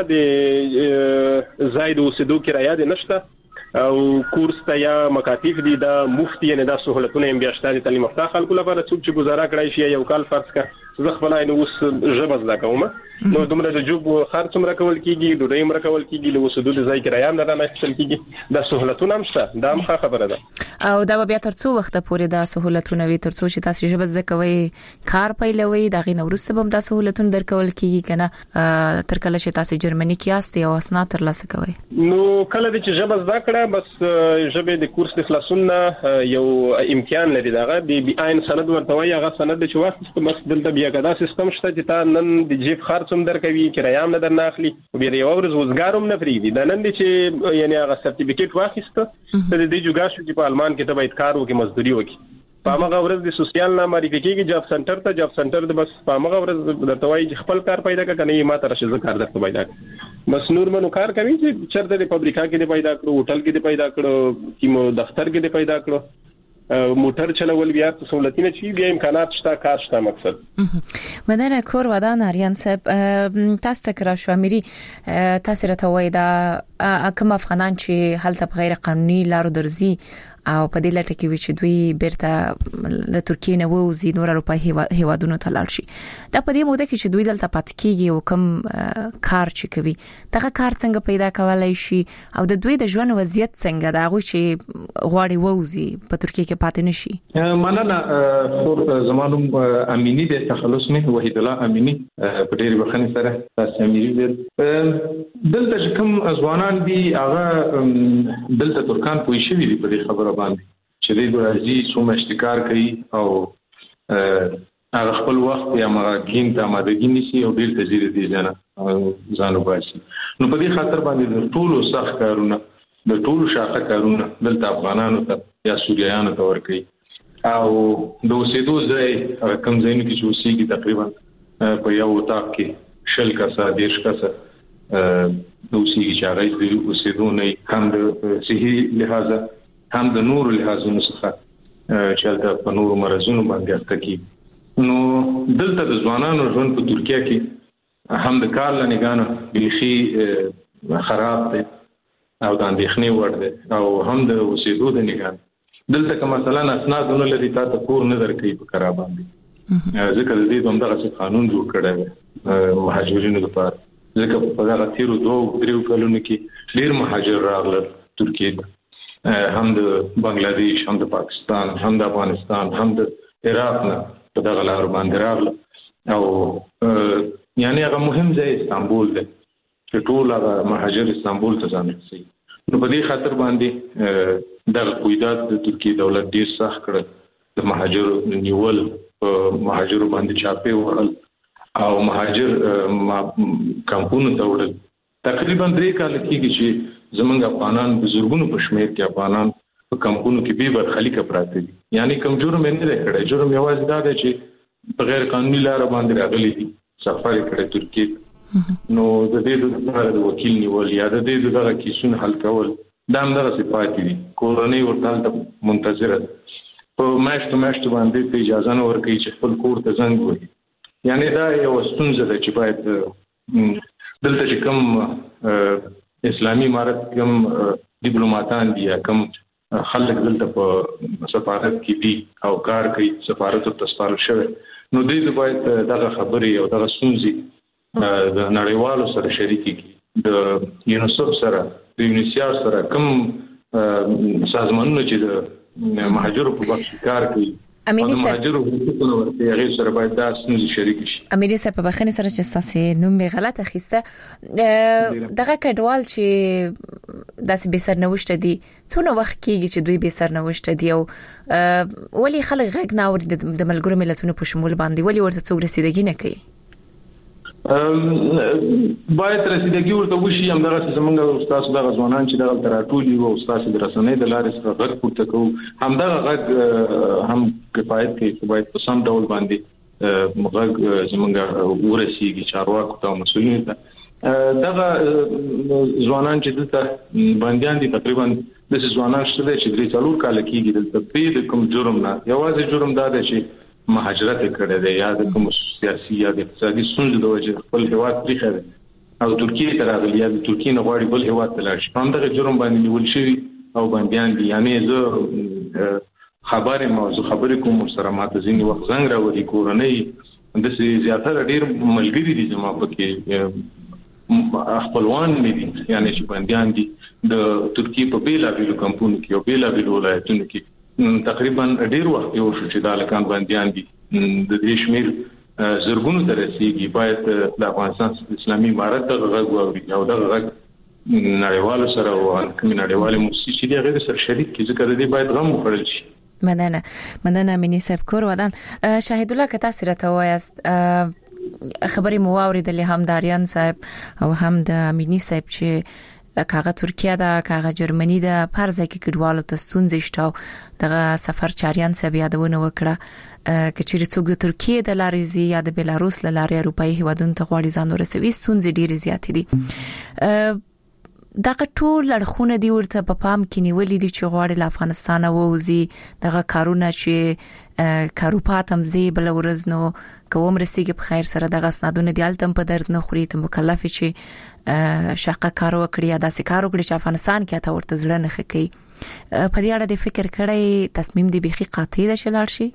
د زائد اوسېدو کرایه د نشته او کورس ته یا مکاتب دي د مفتي نه د سہولتونه هم بیا شته د تعلیم یافته خلکو لپاره څوک چې گزاره کړی شي یو کال فرض کړئ زه خپل نه اوس ژبه زده کوم نو دومره د جوب خرڅ هم راکول کیږي ډوډۍ هم راکول کیږي له اوسېدو د ځای کرایه هم نه راځي کیږي د سہولتونه هم شته دا هم خبره ده او دا بیا تر څو وخت پورې د سہولتونه وي تر څو چې تاسو ژبه زده کوئ کار پیلوي دا غي نورسته به د سہولتونه درکول کیږي کنه تر کله چې تاسو جرمني کې یاست او اسناد ترلاسه کوئ نو کله چې ژبه زده کړه بس ژبه د کورس د خلاصون یو امتحان لري داغه د بي آین سند ورته وایي هغه سند چې واسطه مس دلته بیا کدا سیستم شته چې تا نن د جیب خرڅوم درکوي کرایه هم نه درناخلي او بیا یو ورځ وزګاروم نه فریدي دا نن چې یعنی هغه سرټیفیکیټ واخیسته د دې جوګا شو چې په المان کې ته باید کار وکړي مزدوري وکړي په هغه ورځ د سوسیال نه معرفي کېږي جاب سنټر ته جاب سنټر د بس په هغه ورځ درته وایي چې خپل کار پیدا کړه کنه ما ته راشه کار درته پیدا بس نور منو کار کوي چې چرته د فابریکا کې دی پیدا کړو هوټل کې دی پیدا کړو کیمو دفتر کې دی پیدا کړو موټر چلول بیا سہولتونه چی بیا امکانات شته کار شته مقصد مدنه کور ودان اریان صاحب تاسو تکرار شو اميري تاسو راته وای دا کوم افغانان چې هلته غیر قانوني لارو درځي او په دې لټه کې وی چې دوی بیرته د ترکیه نه ووزي نور اروپای هیوادونو ته لاړ شي دا په دې موده کې چې دوی دلته پات کیږي او کوم کار چې کوي دغه کار څنګه پیدا کولای شي او د دوی د ژوند وضعیت څنګه دا غوي چې غواړي ووزي په ترکیه کې پاتې نشي مننه خور زمانوم امینی د تخلص نه وحید الله امینی په ډېر وخت سره تاسو امینی دلته کوم ځوانان دي هغه دلته ترکان پوي شي دي په دې خبره باندې چې دوی ورځي څومره اشتکار کوي او هغه خپل وخت یا ماګین ته مادګی نشي او ډیر تزيد دي ځنه ځانو باسي نو په دې خاطر باندې د ټولو سخت کارونه د ټولو شاته کارونه دلته افغانانو ته یا سوریانو ته ورکي او د اوسېدو ځای کوم ځای کې چې اوسېږي تقریبا په یو وطاق کې شل کسه دیش کسه د اوسېږي چې هغه د اوسېدو نه کم د صحي لحاظه هم د نور لحاظونو څخه چې د پنور مرزونو باندې اړتکی نو دلته د ځوانانو ژوند په ترکیه کې هم د کار لنګانو بلخي خراب دي او د اندېښنې وړ دي او هم د اوسېدو د نګان دلته کوم مثلا اسنادونه لري تاسو کور نه درکې په کرا باندې ځکه د دې دومره قانون جوړ کړی مهاجرینو لپاره ځکه په هغه تیرو دوه دریو کلونو کې ډیر مهاجر راغلل ترکیه هم د بنگلاديش هم د پاکستان هم د افغانستان هم د عراق نه په دغه لار باندې راغله او یعنی هغه مهم ځای استانبول دی چې ټول هغه مهاجر استانبول ته ځان رسي نو په دې خاطر باندې د قیادت د ترکیه دولت ډیر سخت کړ د مهاجر نیول مهاجر باندې چاپه وړل او مهاجر کمپونو ته وړل تقریبا درې کال کېږي چې زمونږ افغانان بزرګونو په شمیر کې افغانان په کمپونو کې به برخلیک پراته دي یعنی کم جرم نه لري جرم یوازې دا دی چې بغیر قانوني لار باندې راغلي دي سفر کړی ترکیه نو د دې د وکیل نیول یا د دې دغه کیسونه حل کول دا هم دغه صفات دي کورنۍ ورته منتظره په ماشته ماشته باندې په اجازه نه ورکړي چې خپل کور ته ځنګ وي یعنی دا یو ستونزه ده چې باید دلته چې کوم اسلامي امارت کوم ډیپلوماټان دي کوم خلک دلته په سفارت کې دي او کار کوي سفارت ته سپارل شوی نو دوی باید دغه خبرې او دغه ستونزې د نړیوالو سره شریکي کړي د یونیسف سره د یونیسیار سره کوم سازمانونه چې د مهاجرو په بخش کار کوي امینی صاحب مهاجرو حقوقونه ورته هغه سره باید د اسناد شریک شي امینی صاحب په بخښنې سره چې تاسو نوم به غلط اخیسته دغه کډوال چې داسې به سرنوشت دي څونه وخت کېږي چې دوی به سرنوشت دي او ولی خلک غږ نه اوري د ملګرو ملتونو په شمول باندې ولی ورته څوک رسیدګي نه کوي باید رسیدګي ورته وشي هم دغه زمونږ استاد دغه ځوانان چې دغه تراټولي او استاد د رسنۍ د لارې څخه غږ پورته کوو هم دغه غږ هم کفایت کوي باید په سم ډول باندې غږ زمونږ ورسیږي چارواکو ته مسؤلین ته دغه ځوانان چې دلته بنديان دي تقریبا د ځوانان شته چې درې څلور کال کېږي دلته په کوم جرم نه یوازې جرم دا دی چې مهاجرت کړی دی یا د کوم سیاسي یا د اقتصادي ستونزو د وجې خپل هیواد پرېښی دی او ترکیې ته راغلی یا د ترکیې نه غواړي بل هیواد ته لاړ شي په همدغه جرم باندې نیول شوي او بندیان دي یعنې زه خبر یم او زه خبرې کوم ورسره ماته ځینې وخت زنګ راوړي کورنۍ داسې زیاتره ډېر ملګري دي زما پکې خپلوان مې دي یعنې چې بندیان دي د ترکیې په بېلابېلو کمپونو کې او بېلابېلو ولایتونو کې تقریبا ډیر وخت یو شو چې د لکان باندې دي د دې شمیر زرګونو ته رسیدي باید د افغانستان اسلامي امارت د غږ او د غږ نړیوالو سره او کوم نړیوالو موسسې چې د غیر سره شریک کی ځکه د دې باید غو وکړل شي. مننه مننه مینی صاحب کور ودان شاهد الله که تاسو راته وایست خبرې مو اوریدلې هم داریان صاحب او هم د مینی صاحب چې کاغه ترکیه دا کاغه جرمني دا پرځه کې کډوالو ته ستونزې شته دغه سفر چاریان سره یادونه وکړه کچېری څوک ترکیه د لارې زی یا د بلاروس لارې اروپאי هیوادونو ته غواړي ځان ورسوي ستونزې ډېرې زیاتې دي دغه ټول لړخونه دی ورته په پام کې نیولې دي چې غواړي له افغانستان ووزي دغه کارونه چې کاروپات هم زی بل ورځ نو کوم رسیږي په خیر سره دغه اسنادونه دی التم په درد نه خوري ته مکلف چې شاقه کار وکړي یا داسې کار وکړي چې افغانستان کې ته ورته ځړنه خکې په دې اړه د فکر کړی تصمیم دی بيخي قاطع ده شلار شي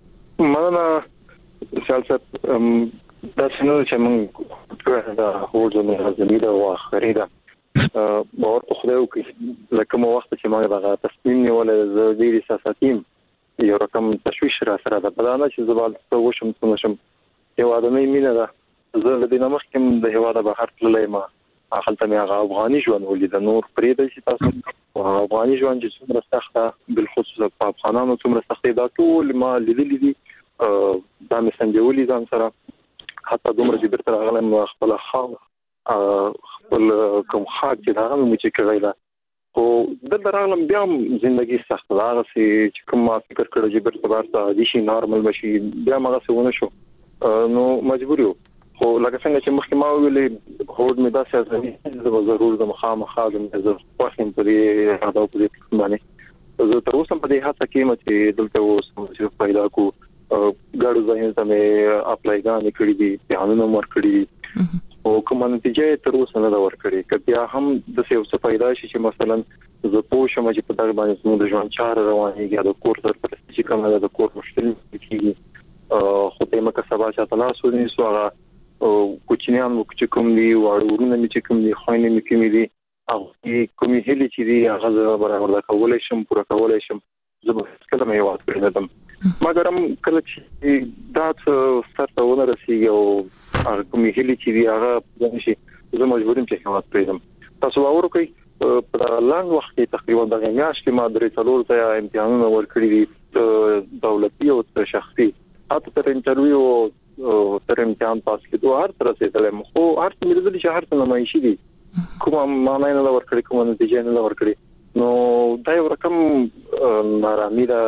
مننه سیاست دا څنګه چې موږ دا هوډ نه زميده او خریده باور په خدای وکړي لکه مو وخت چې ما دغه تصمیم نیولې زه ډیر سیاستیم یو رقم تشویش را سره ده په دانه چې زبال ته وشم څنګه شم یو ادمي مینه ده زه له دې نمخکم د هواده بهر تللې ما خپل ته هغه افغاني ژوند ولید نور پرې د چې تاسو افغاني ژوند چې څومره سخته بل خصوص په افغانانو څومره سختي دا ټول ما لیدلې دي دا مې سنجولې ځان سره حتی دومره چې برته راغلم خپل خاص خپل کوم خاص چې دا مې چې کړی دا او د درالم بیا ژوندۍ سخت راغله چې کوم ما فکر کړی چې برته ورته دي شي نارمل بشي بیا ما څه ونه شو نو مجبور یو خو لکه څنګه چې مخکې ما ویلې هوډ مې دا سیاسي زه ضرور د مخامخ خادم زه واخیم په دې راځو په دې باندې زه تر اوسه په دې هڅه کې مې چې دلته اوس چې پیدا کو ګاډو ځای ته مې اپلای غانې کړې دي پیانو نمبر کړې دي او کوم نتیجه تر اوسه نه دا ورکړي کبه هم د څه څه پیدا شي چې مثلا زه پوه شم چې په دغه باندې زموږ د ژوند چار روانيږي د کور تر پرستی چې کومه د کور مشکل کیږي خو په مکه سبا چې تاسو نه سو هغه کوچنیان مو چې کوم دي وړورونه مې چې کوم دي خوینه مې کوم دي او کومې هلي چې دي هغه برابر دا کولای شم پوره کولای شم زه به کله مې یاد کړم مګر هم کله چې دا ستاسو ونه رسیږي او هغه کومې هلي چې دی هغه د نشي زه مجبورم چې هوا پرېدم تاسو باور کوئ په لاندې وخت کې تقریبا د میاشتې ما درې څلور ځای امتحانونه ورکړي دي دولتي او شخصي اته تر انټرویو تر امتحان پاس کېدو هر تر څه تلم خو هر څه مې د شهر ته نمایشي دي کوم ما نه نه ورکړي کوم نتیجه نه ورکړي نو دا یو رقم نارامي ده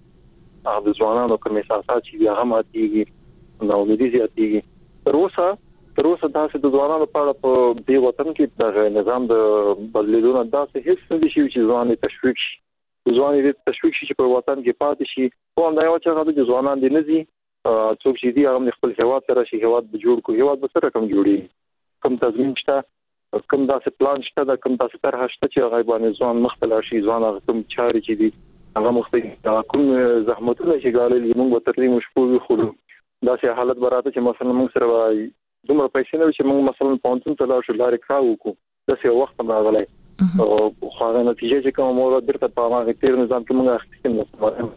د ځوانانو کوم احساسات چې هغه ماتيږي نو امیدي زیاتېږي تر اوسه تر اوسه تاسو د ځوانانو په اړه په دې وطن کې د نظام د بدلیدو دا څه هیڅ نه شي چې ځواني تشویق شي ځواني د تشویق شي چې په وطن کې پاتې شي خو هم دا یو چې هغه د ځوانان دي نه دي څوک چې دي هغه خپل هیواد سره شي هیواد به جوړ کو هیواد به سره کوم جوړي کوم تضمین شته کوم داسې پلان شته دا کوم داسې طرح شته چې هغه باندې ځوان مختلف شي ځوان هغه کوم چاري چې دي هغه مختلف کوم زحمتونه چې ګالل موږ به تر دې مشکل خو داسې حالت براته چې مثلا موږ سره دومره پیسې نه چې موږ مثلا پونتون ته لاړ شو لارې کراو کو داسې وخت ما غلای او خو هغه نتیجه چې کوم مور درته په هغه تیر نظام کې موږ اخیستل نو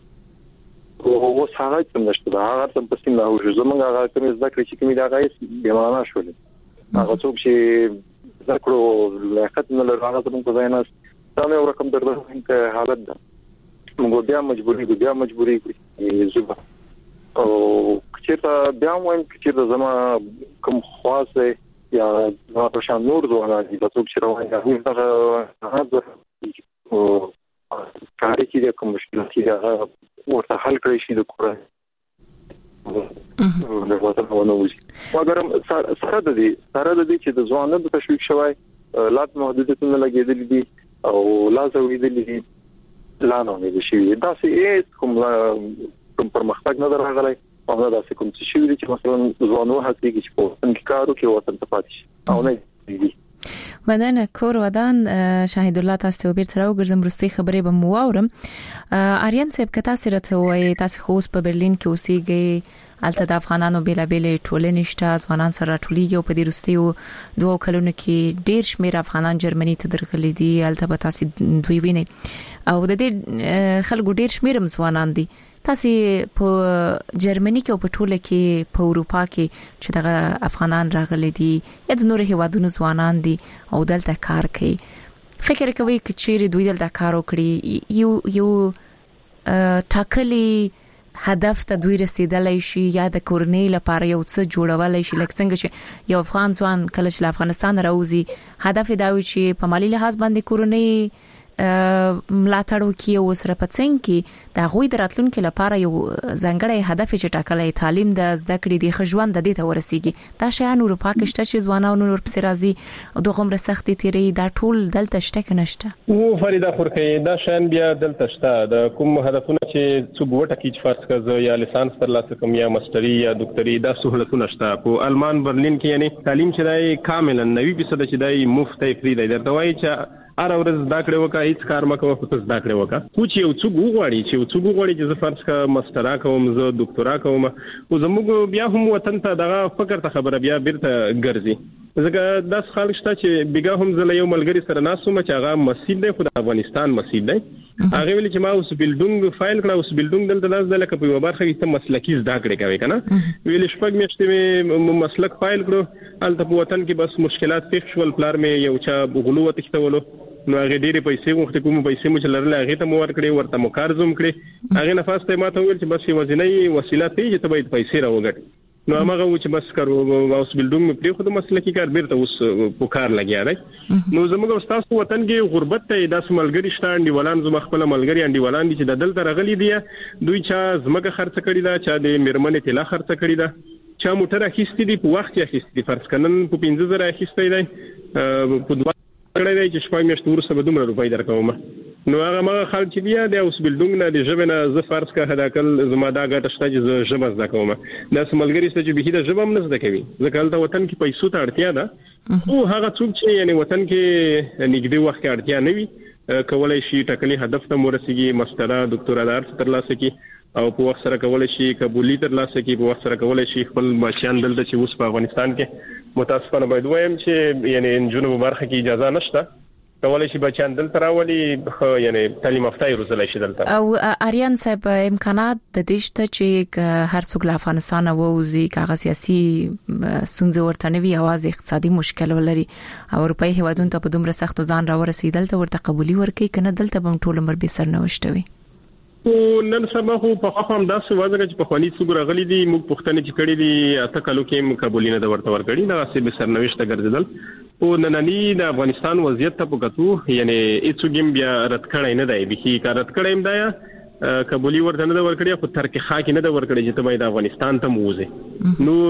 او اوس هغه څه نشته دا هغه څه په سیمه او زمونږ هغه کوم ذکر چې کوم دا غایس به معنا شول هغه څوک چې ذکر لیاقت نه لري هغه زمونږ ځای نه دا یو رقم درته حالت ده موږ بیا مجبوري بیا مجبوري زوبه او چې بیا وایم چې زما کوم خاصه یا نو پرشان نور ځوانان دي چې څوک روان دي هغه هغه او کاري کې کوم مشکلات دي ورته حل کړی شي د کورن نو وته ونه وځي مګر سره د دې سره د دې چې د ځوانانو د تشویق شوی لات محدودیتونه لګېدلې دي او لا زویدلې دي لا نه دي شي دا سه کوم کوم پرمختګ نه راغلی او دا سه کوم څه شي چې مثلا ځوانو هڅه کوي چې په څنګه کارو کې وطن ته پاتې او نه دي مدن کور ودان شاهد الله تاسو ته بیرته راوګرځم رستي خبرې به مو واورم اریان صاحب کته سره ته وای تاسو خو په برلین کې اوسېږئ الته د افغانانو بیلابېلې ټولنې شته ځوانان سره ټولېږي او په دې رستي دوه کلونو کې ډېر شمېر افغانان جرمني ته درغلي دي الته به تاسو دوی ویني او د دې خلکو ډېر شمېر ځوانان دي تاسو په جرمني کې او په ټوله کې په اروپا کې چې دغه افغانان راغلي دي یا د نور هیوادونو ځوانان دي او دلته کار کوي فکر کوي چې چیرې دوی دلته کار وکړي یو یو ټاکلي هدف ته دوی رسیدلای شي یا د کورنۍ لپاره یو څه جوړولای شي لکه څنګه چې یو افغان ځوان کله چې افغانستان راوځي هدف دا وي چې په مالی لحاظ باندې کورنۍ ملاتړ وکي او سره پڅنګ کې د غوي دراتلونکو لپاره یو ځانګړی هدف چې ټاکلای تعلیم د زده کړې د خجوان د دې ته ورسیږي دا شیان اروپا کې شته چې ځوانانو نور پسې راځي او دغه عمر سختي تیری دا ټول دلته شته کې نشته او فریدا خورکې دا شیان بیا دلته شته د کوم هدفونه چې څوک وټه کې فرض کړه یا لیسانس تر لاسه کوم یا ماستری یا ډاکټري دا سہولتونه شته په المان برلین کې یعنی تعلیم چې دای کاملا نوي فیصد چې دای مفت فری دی درته وایي چې ار ورځ زده کړې وکړه هیڅ کار مکو خو زده کړې وکړه خو چې یو څوک وغواړي چې یو څوک وغواړي چې زه فرض کا ماسترا کوم زه ډاکټرا کوم او زموږ بیا هم وطن ته دغه فکر ته خبره بیا بیرته ګرځي ځکه داس خلک شته چې بیګه هم زله یو ملګری سره ناسوم چې هغه مسجد دی خو د افغانستان مسجد دی هغه ویل چې ما اوس بلډینګ فایل کړه اوس بلډینګ دلته داس د لکه په یو برخه کې مسلکی زده کړې کوي کنه ویل شپږ میاشتې مسلک فایل کړو الته په وطن کې بس مشکلات پیښ شول پلار مې یو چا بغلو وتښتولو نو هغه ډېرې پیسې وخت کوم پیسې مو چلرل هغه ته مو ورکړې ورته مو کار زوم کړې هغه نفاس ته ما ته ویل چې بس یو ځینې وسیله ته چې ته باید پیسې راوګټ نو هغه و چې بس کارو اوس بلډینګ مې پرې خو د مسلکی کار بیرته اوس په کار لګیا دی نو زموږ استاد په وطن کې غربت ته داس ملګری شته انډیوالان زما خپل ملګری انډیوالان دي چې د دلته راغلي دي دوی چا زمګه خرڅ کړی دا چا د میرمنې تلا خرڅ کړی دا چا موټر اخیستی دی په وخت اخیستی دی فرض کنن په پنځه زره اخیستی دی په دوه کړی دی چې شپږ میاشتې وروسته به دومره روپۍ درکوم نو هغه ما خلک چې بیا د اوس بلډینګ نه د ژبه نه ز فرض کا هداکل زما دا ګټه شته چې ز ژبه زده کوم دا سملګری ست چې به د ژبه هم نه زده کوي ځکه هلته وطن کې پیسو ته اړتیا ده او هغه څوک چې یعنی وطن کې نږدې وخت کې اړتیا نه وي کولای شي ټاکلي هدف ته ورسیږي ماسترا ډاکټرا دار ترلاسه کی او په وخت سره کولای شي قبولي ترلاسه کی په وخت سره کولای شي خپل ماشيان دلته چې اوس په افغانستان کې متاسفانه باید وایم چې یعنی جنوب برخه کې اجازه نشته کولای شي بچان دلته راولي یعنی تعلیم یافته روزلای شي دلته او اریان صاحب امکانات د دې شته چې هر څوک له افغانستان ووزي کاغذ سیاسي ستونزې ورته نوي اواز اقتصادي مشکل ولري او اروپאי هیوادونو ته په دومره سخت ځان راورسېدل ته ورته قبولي ورکړي کنه دلته به ټول عمر به سر نوښتوي او نن سبا خو په خپل هم داسې وځي چې په خواني څوګ راغلي دي موږ پښتنې چې کړي دي اته کالو کې قبولینه د ورته ورکړي دا چې به سرنوشت ګرځیدل او نننی د افغانستان وضعیت ته پکاتو یعنی هیڅوګم بیا رد کړای نه دی به کی رد کړایم دا قبولي ورته نه ورکړي خو ترکه خاک نه ورکړي چې ته د افغانستان ته موزه نو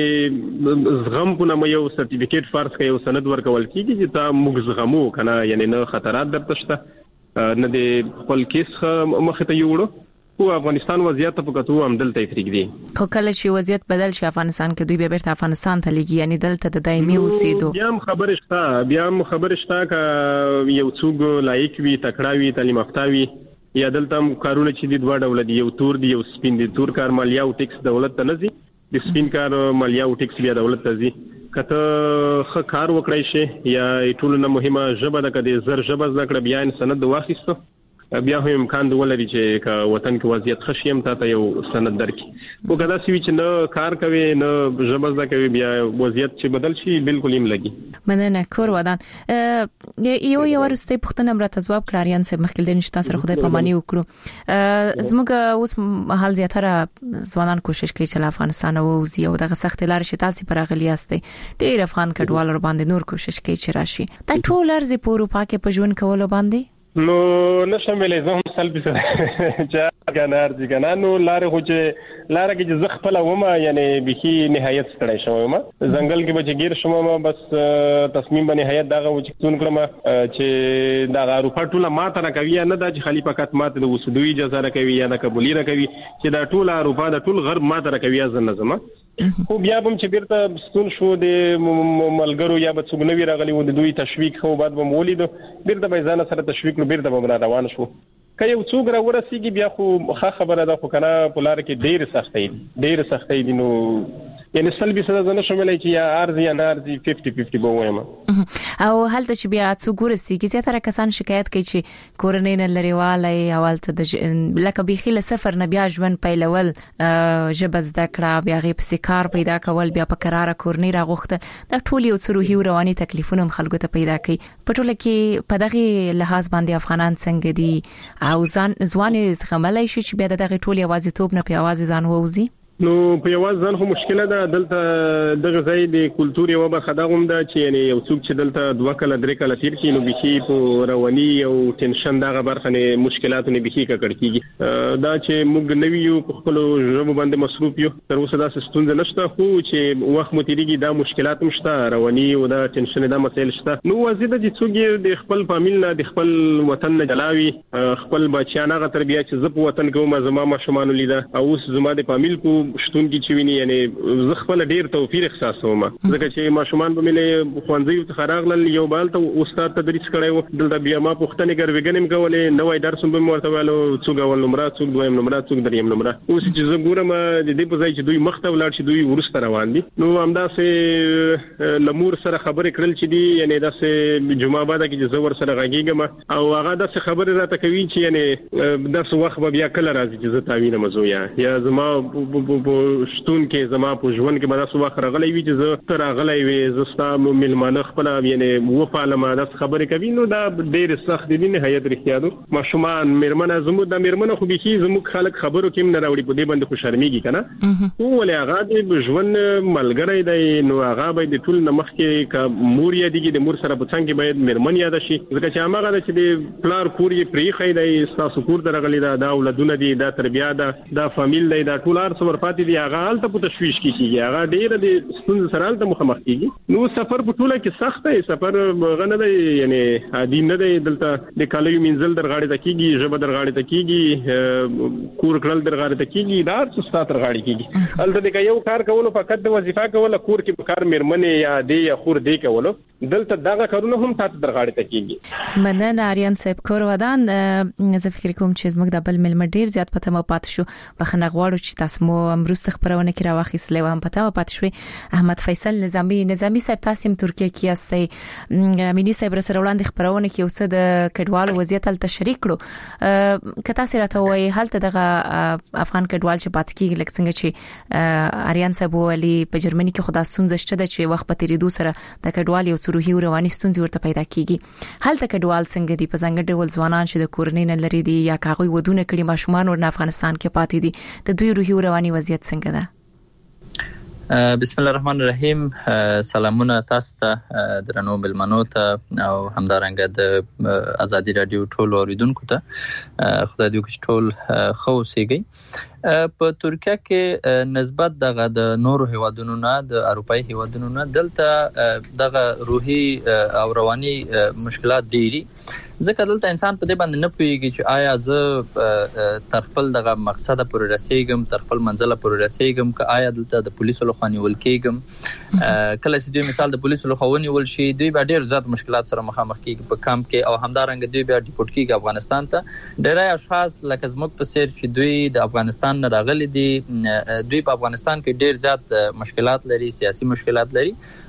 د زغم په نامه یو سرټیفیکیټ فرض کوي او سند ورکول کیږي چې تا موږ زغمو کنه یعنی نه خطرات درته شته نه د خپل کیس مخه ته یوړو او افغانستان وضعیت په کتو هم دلته فریق دي خو کله چې وضعیت بدل شي افغانستان کې دوی به بیرته افغانستان ته لګي یعنی دلته د دایمي اوسېدو بیا هم خبر شته بیا هم خبر شته ک یو څوګ لایق وي تکړه وي تعلیم یافته وي یا دلته کارونه چې د دوه ډول دي یو تور دی یو سپین دی تور کار مالیه او ټیکس دولت ته نه زی د سپین کار مالیه او ټیکس بیا دولت ته زی کته خ کار وکړای شي یا ټول نه مهمه ژبه د کدي زر ژبه زکړه بیا سند واخیستو بیا هم امکان دی ولري چې ک وطن کې وضعیت خشیم ته یو سند درکې او کدا سی چې نه کار کوي نه ژبه کوي بیا وضعیت چې بدل شي بالکل هم لګي. مننه کور ودان یو یو ورسته پښتنه مرته جواب کړاریان سه مخکې د نشتا سره خدای پاماني وکړو. زموږ اوس محل زیاتره ځوانان کوشش کوي چې افغانستان ووزي او دغه سخت لار شي تاسو پر غلي یاستئ. ډیر افغان کډوال ور باندې نور کوشش کوي چې راشي. دا ټول ارزي په اروپا کې په ژوند کولو باندې نو نشم ویلې زه هم سلبي سره چې ګنار دي ګنا نو لار خو چې لار کې زخ په لومه یعنی بخي نهایت ستړی شوم ځنګل کې به گیر شوم بس تصمیم به نهایت دغه و چې څون کړم چې دا اروپا ټوله ماته نه کوي نه د خلیفہ کات ماته د وسدوی اجازه را کوي یا نه قبولي را کوي چې دا ټول اروپا د ټول غرب ماته را کوي ځنه نظم خو بیا هم چې بیرته ستون شو د ملګرو یا به څنګه راغلی و د دوی تشویق خو بعد به مولید بیرته به ځان سره تشویق نو بیرته به روان شو. که یو څوک را ورسیږي بیا خو ښه خبره ده خو کنه په لار کې ډېر سختۍ دي ډېر سختۍ دي نو یعنی سلبي سره زنه شاملای چې یا ارزي یا نارزي پنځه پنځه به وایم. او هلته چې بیا څو ګورسي کې زیاتره کسان شکایت کوي چې کورنۍ نه لريواله او هلته د لکه بيخي له سفر نه بیا ژوند پیلول ژبه زده کړه بیا غي په کار پیدا کول بیا په قرار کورنۍ راغوخته دا ټول یو څو روحي رواني تکلیفونه خلکو ته پیدا کوي. په ټوله کې په دغه لحاظ باندې افغانان څنګه دي او ځان ځواني زغملای شي چې بیا دغه ټول یوازیتوب نه په आवाज ځان ووزي. نو په یواز ځان خو مشکله ده دلته دغه ځای د کلچر یو برخه دا هم ده چې یعنی یو څوک چې دلته دوه کله درې کله تیر کی نو بيخي په رواني او ټینشن دغه برخه نه مشکلات نه بيخي کړ کیږي دا چې موږ نوی یو په خپل ژبه باندې مصروف یو تر اوسه دا ستونزه نشته خو چې وخت متریږي دا مشکلات مشته رواني او دا ټینشن دا مسایل شته. نو وزیده چې څوک د خپل فامیل نه د خپل وطن نه جلاوي خپل بچیانه غ تربیه چې زپ وطن کوم زما ماشومان لیدا او اوس زما د فامیل کو شتون کې چې ویني یعنی زه خپل ډیر توفیر احساسوم ځکه چې ماشومان به ملي خوانځي ته خراغل یو بال ته استاد تدریس کړی دلته بیا ما پښتنې ګروګنیم کولې نوې درس هم ورته والو څوک اول نمبر څوک دویم نمبر څوک دریم نمبر اوس چې زه ګورم د دې په ځای چې دوی مخته ولاړ شي دوی ورسته روان دي. نو همداسې لمور سره خبرې کړل چې دي یعنی داسې جمعه بعد کې زه ور سره غږیږم او هغه داسې خبرې راته کوي چې یعنی داسې وخت بیا کله راځي چې زه تاوینه مزو یا یا زما په شتون کې زما په ژوند کې به تاسو واخ راغلی وي چې زه تر راغلی وي زستا ملمانه خپل یعنی و پالما د خبرې کوي نو دا ډېر سخت دي نه هيئت رښتیا دو ماشومان میرمنه زموږ د میرمنه خو بيخي زموږ خلک خبرو کې نه راوړي په دې باندې خو شرمېږي کنه او ولې هغه د ژوند ملګری دی نو هغه به د ټول نمخ کې ک مور یا دیږي د مور سره په څنګه باید میرمن یاد شي ځکه چې هغه چې د پلار کور یې پری خې دی تاسو کور درغلی دا د اولادونه دي دا تربیه ده دا فامیل دی دا ټول ار څور پاتې دي هغه حالت په تشويش کیږي هغه ډېر د ستونزې سره حالت مخامخ کیږي. نو سفر په ټوله کې سخت دی سفر غنه دی یعنی عادي نه دی دلته د کالیو منزل درغاړي ته کیږي ژبه درغاړي ته کیږي کور کړل درغاړي ته کیږي دا څه ستات درغاړي کیږي الته د یو کار کولو فقط د وظیفه کول کور کې کار مرمنه یا دی یا خور دی کولو دلته دغه کارونه هم تاسو درغاړي ته کیږي. مننه آریان صاحب کور ودان زه فکر کوم چې زموږ د بل ملم ډیر زیات پته مو پات شو بخنه غواړو چې تاسو مو امروز خبرونه کې راوخیسلې و هم پته و پات شوي. احمد فیصل نظامی نظامی صاحب تاسو هم ترکیه کې استئ مینی صاحب سره وړاندې خبرونه کې اوسه د کډوال وضعیت تل تشریح کړو کته سره ته وای حالت دغه افغان کډوال چې پات کېږي لکه څنګه چې اریان صاحب ولي په جرمني کې خدا ستونزه شته چې وخت په تیریدو سره د کډوال یو روحي او رواني ستونزې ورته پیدا کیږي. حالت کډوال څنګه دي په څنګه ډول ځوانان چې د کورنۍ نه لري دي یا کاغوي ودونه کړي ماشومان ور افغانستان کې پاتې دي د دوی روحي او رواني وضعیت څنګه ده؟ بسم الله الرحمن الرحیم. سلامونه تاسو ته درنو ملمنو ته او همدارنګه د ازادي رادیو ټول اوریدونکو ته خدای دې وکړي ټول خو سیږي. په ترکیه کې نسبت دغه د نورو هیوادونو نه د اروپאי هیوادونو نه دلته دغه روحي او رواني مشکلات ډيري ځکه دلته انسان په دې باندې نه پوهیږي چې آیا زه تر خپل دغه مقصد پورې رسیدم تر خپل منزل پورې رسیدم که آیا دلته د پولیسو لخوا نیول کېږم کله چې دوی مثال د پولیسو لخوا ونیول شي دوی به ډېر زیات مشکلات سره مخامخ کېږي په کمپ کې او همدارنګه دوی بیا ډیپورټ کېږي افغانستان ته. ډېری اشخاص لکه زموږ په څیر چې دوی د افغانستان نه راغلي دي دوی په افغانستان کې ډېر زیات مشکلات لري سیاسي مشکلات لري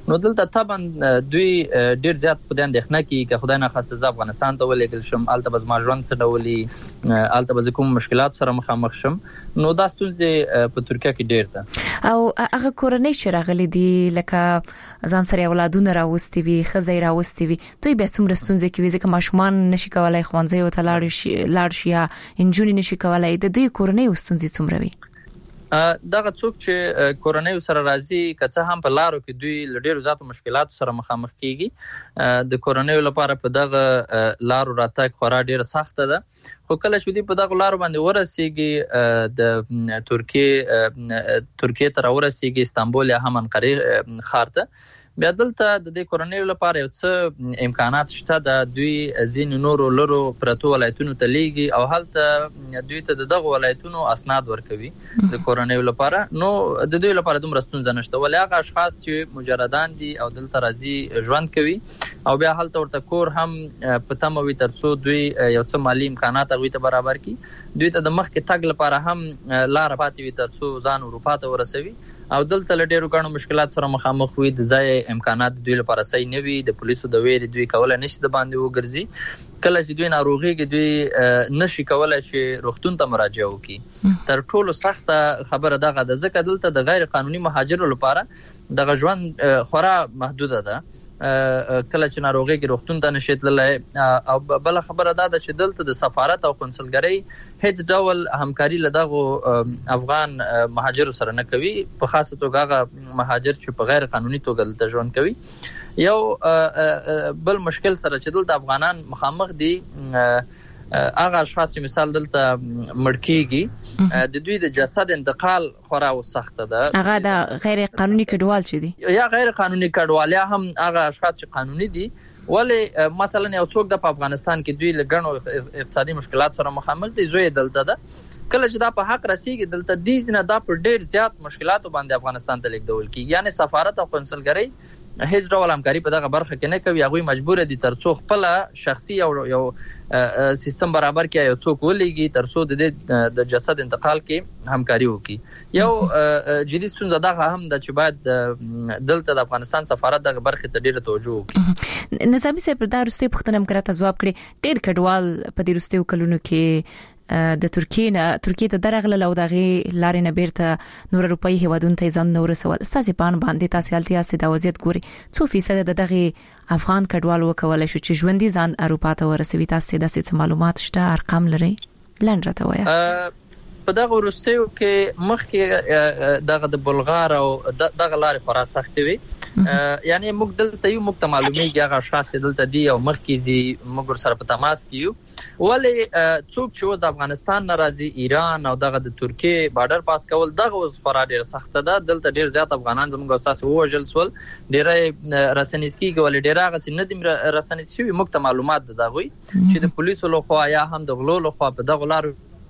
نو دلته طبعا دوی ډیر زیات په دې اندېښنه کې چې خدای نه خواسته ز افغانستان ته ولېږل شم الته بز ما ژوند څه ډولي الته بز کوم مشکلات سره مخامخ شم نو دا ستونزې په ترکیه کې ډیر ده او هغه کورنۍ چې راغلي دي لکه ځان سره اولادونه راوستي وي خزې راوستي وي دوی به څومره ستونزې کې وي ځکه ماشومان نشي کولای خوانځي او تلاړ شي لاړ شي یا انجونی نشي کولای د دې کورنۍ ستونزې څومره وي دغه څوک چې کورونی سره راځي کڅه هم په لارو کې دوی لډیرو ذاتو مشکلات سره مخامخ کیږي د کورونی لپاره په دغه لارو راتګ خورا ډیر سخت ده خو کله چې دوی په دغه لارو باندې ورسیږي د ترکیه ترکیه تر ورسیږي استانبول یا هم انقره ښار ته بیا دلته د دې کورونی لپاره یو څه امکانات شته د دوی زین نورو لرو پرتو ولایتونو ته لیږي او هلته دوی ته دغه ولایتونو اسناد ورکوي د کورونی لپاره نو د دوی لپاره دومره ستونزه نشته ولې هغه اشخاص چې مجردان دي او دلته راځي ژوند کوي او بیا هلته ورته کور هم په تموي ترڅو دوی یو څه مالی امکانات هغوی ته برابر کړي دوی ته د مخکې تګ لپاره هم لار پاتې وي ترڅو ځان اروپا ته ورسوي او دلته له ډیرو ګڼو مشکلات سره مخامخ وي د ځای امکانات دوی لپاره صحیح نه وي د پولیسو د ویرې دوی کولای نشي د باندې وګرځي کله چې دوی ناروغيږي دوی نشي کولای چې روغتون ته مراجعه وکړي تر ټولو سخته خبره دغه د ځکه دلته د غیر قانوني مهاجرو لپاره دغه ژوند خورا محدوده ده کله چې ناروغيږي روغتون ته نشي تللی او بل خبره دا ده چې دلته د سفارت او قونسلګرۍ هیڅ ډول همکاري لدغه افغان مهاجرو سره نه کوي په خاصه توګه هغه مهاجر چې په غیر قانوني توګه دلته ژوند کوي یو بل مشکل سره چې دلته افغانان مخامخ دي هغه اشخاص چې مثال دلته مړکیږي د دوی د جسد انتقال خورا سخت ده هغه د غیر قانوني کډوال چې دي یا غیر قانوني کډوال یا هم هغه اشخاص چې قانوني دي ولی مثلا یو څوک د افغانستان کې دوی لګڼو اقتصادي مشکلات سره مخامخ دي زوی دلته ده کله چې دا په حق رسیږي دلته دي نه دا په ډیر زیات مشکلات باندې افغانستان ته لیږدول کی یعنی سفارت او قونسلګرۍ هیڅ ډول همکاري په دغه برخه کې نه کوي هغه مجبور دي ترڅو خپل شخصي او یو سیستم برابر کې یو څوک ولېږي ترڅو د د جسد انتقال کې همکاري وکړي یو جدي ستونزه دغه هم د چې باید دلته د افغانستان سفارت دغه برخه ته ډیره توجه وکړي نظامی صاحب دا رستي پختنم کړه ځواب کړي ډیر کډوال په دې رستي کلونو کې د ترکیه نه ترکیه ته درغله لو دغه لارې نه بیرته نور اروپאי هوادون ته ځان نور سوال اساسي پان باندې تاسو التیا سي د وضعیت ګوري څو فیصد د دغه افغان کډوال وکول شو چې ژوندۍ ځان اروپا ته ورسوي تاسو د څه معلومات شته ارقام لري لاندې راته وایي په دغه ورستیو کې مخکې دغه د بلغار او دغه لارې خورا سخت وي یعنی موږ دلته یو موږ ته معلومیږي هغه اشخاص دلته دي او مخکې زی موږ سره په تماس کې یو ولی څوک چې د افغانستان ناراضي ایران او دغه د ترکیه بارډر پاس کول دغه اوس خورا ډیر سخت ده دلته ډیر زیات افغانان زموږ اساس وژل سول ډیره رسنیسکی ګول ډیره غس نه د رسنیسکی موږ ته معلومات ده دغه چې د پولیسو لخوا یا هم د غلو لخوا په دغه لار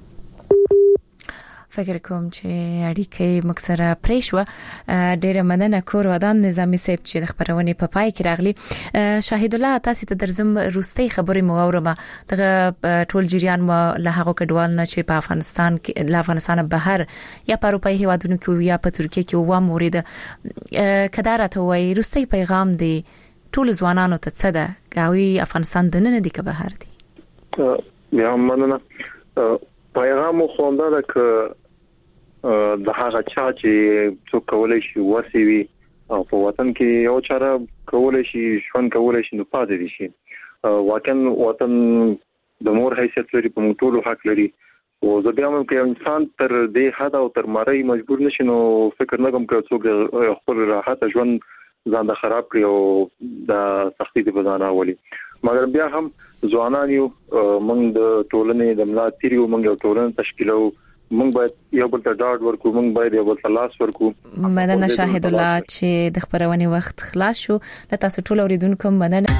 فکر کوم چې اړیکې مکسره پریښو ډیره مننه کور ودان نظامی صاحب چې د خبرونې په پای کې راغلی شاهد الله تاسو ته درزم روستي خبرې مو اورمه دغه ټول جریان مو له هغه کډوال نه چې په افغانستان کې له افغانستان بهر یا په اروپאי هیوادونو کې یا په ترکیه کې و مورید کدارته وای روستي پیغام دی ټول ځوانانو ته څه ده غوي افغانستان د نن دی که بهر دی بیا مننه پیغام خو دا ده ک د هغه چا چې څوک کولای شي وسوي او په وطن کې یو چاره کولای شي ژوند کولای شي نو پاتې دي شي وطن وطن د مور حیثیت لري په ټولو حق لري او زه بیا هم کې انسان تر دې حد او تر مړی مجبور نشي نو فکر نه کوم چې څوک خپل راحت ژوند ځان د خراب کړي او د سختي د بدانه ولي مګر بیا هم ځوانان یو موږ د ټولنې د ملا تیریو موږ یو ټولنه تشکیلو موږ باید یو بل ته ډاډ ورکو موږ باید یو بل ته لاس ورکو مننه شاهد الله چې د خبرونې وخت خلاص شو له تاسو ټول اوریدونکو مننه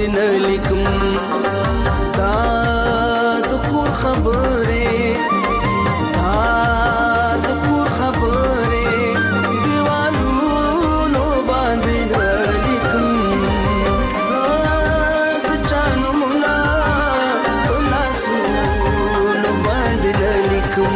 باندې نه لیکم دا د کور خبرې دا د کور خبرې دیوالونو باندې نه لیکم زه د چانو مولا په لاسونو باندې نه لیکم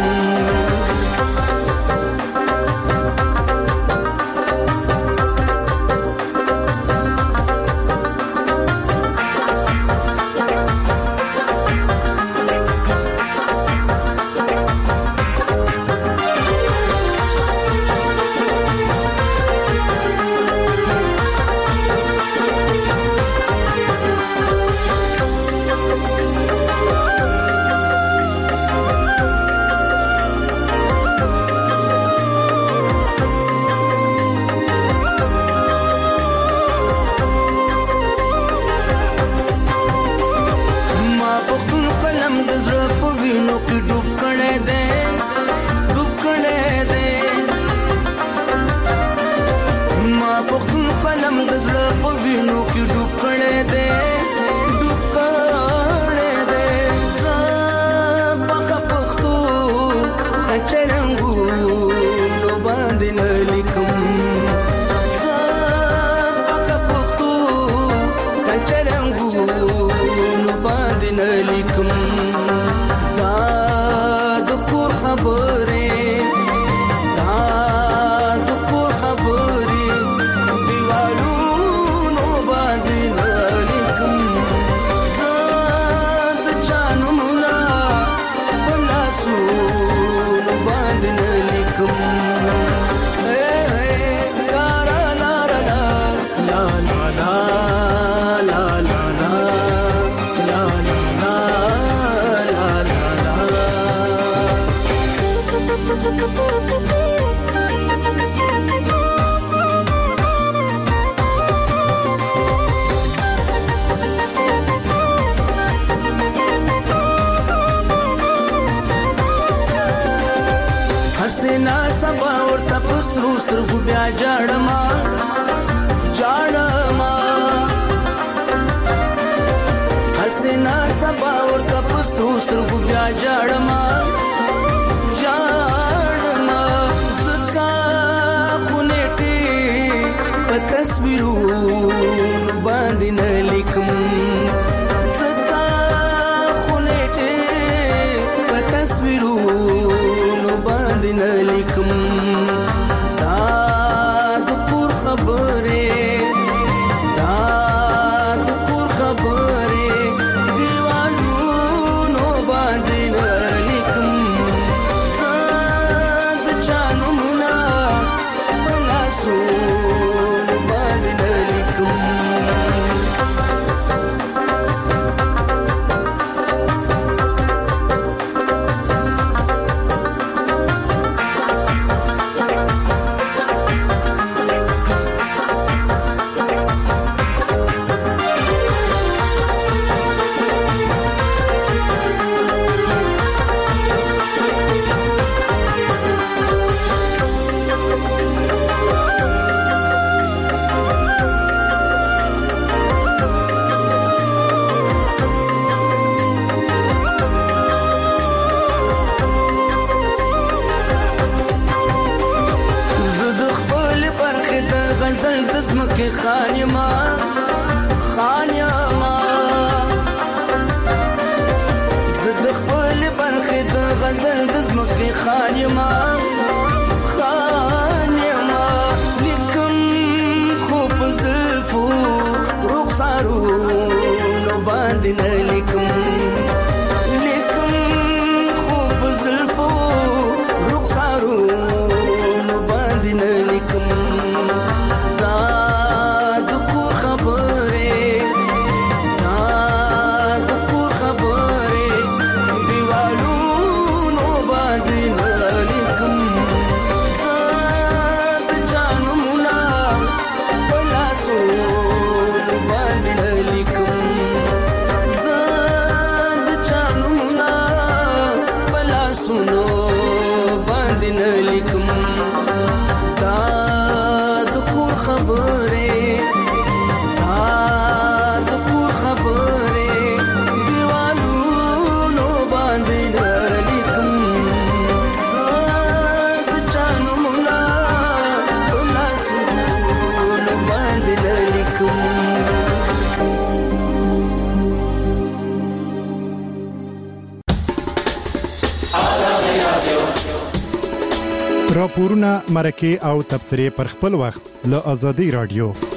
راپورونه، مرکه او تبصرې پر خپل وخت له ازادي رادیو.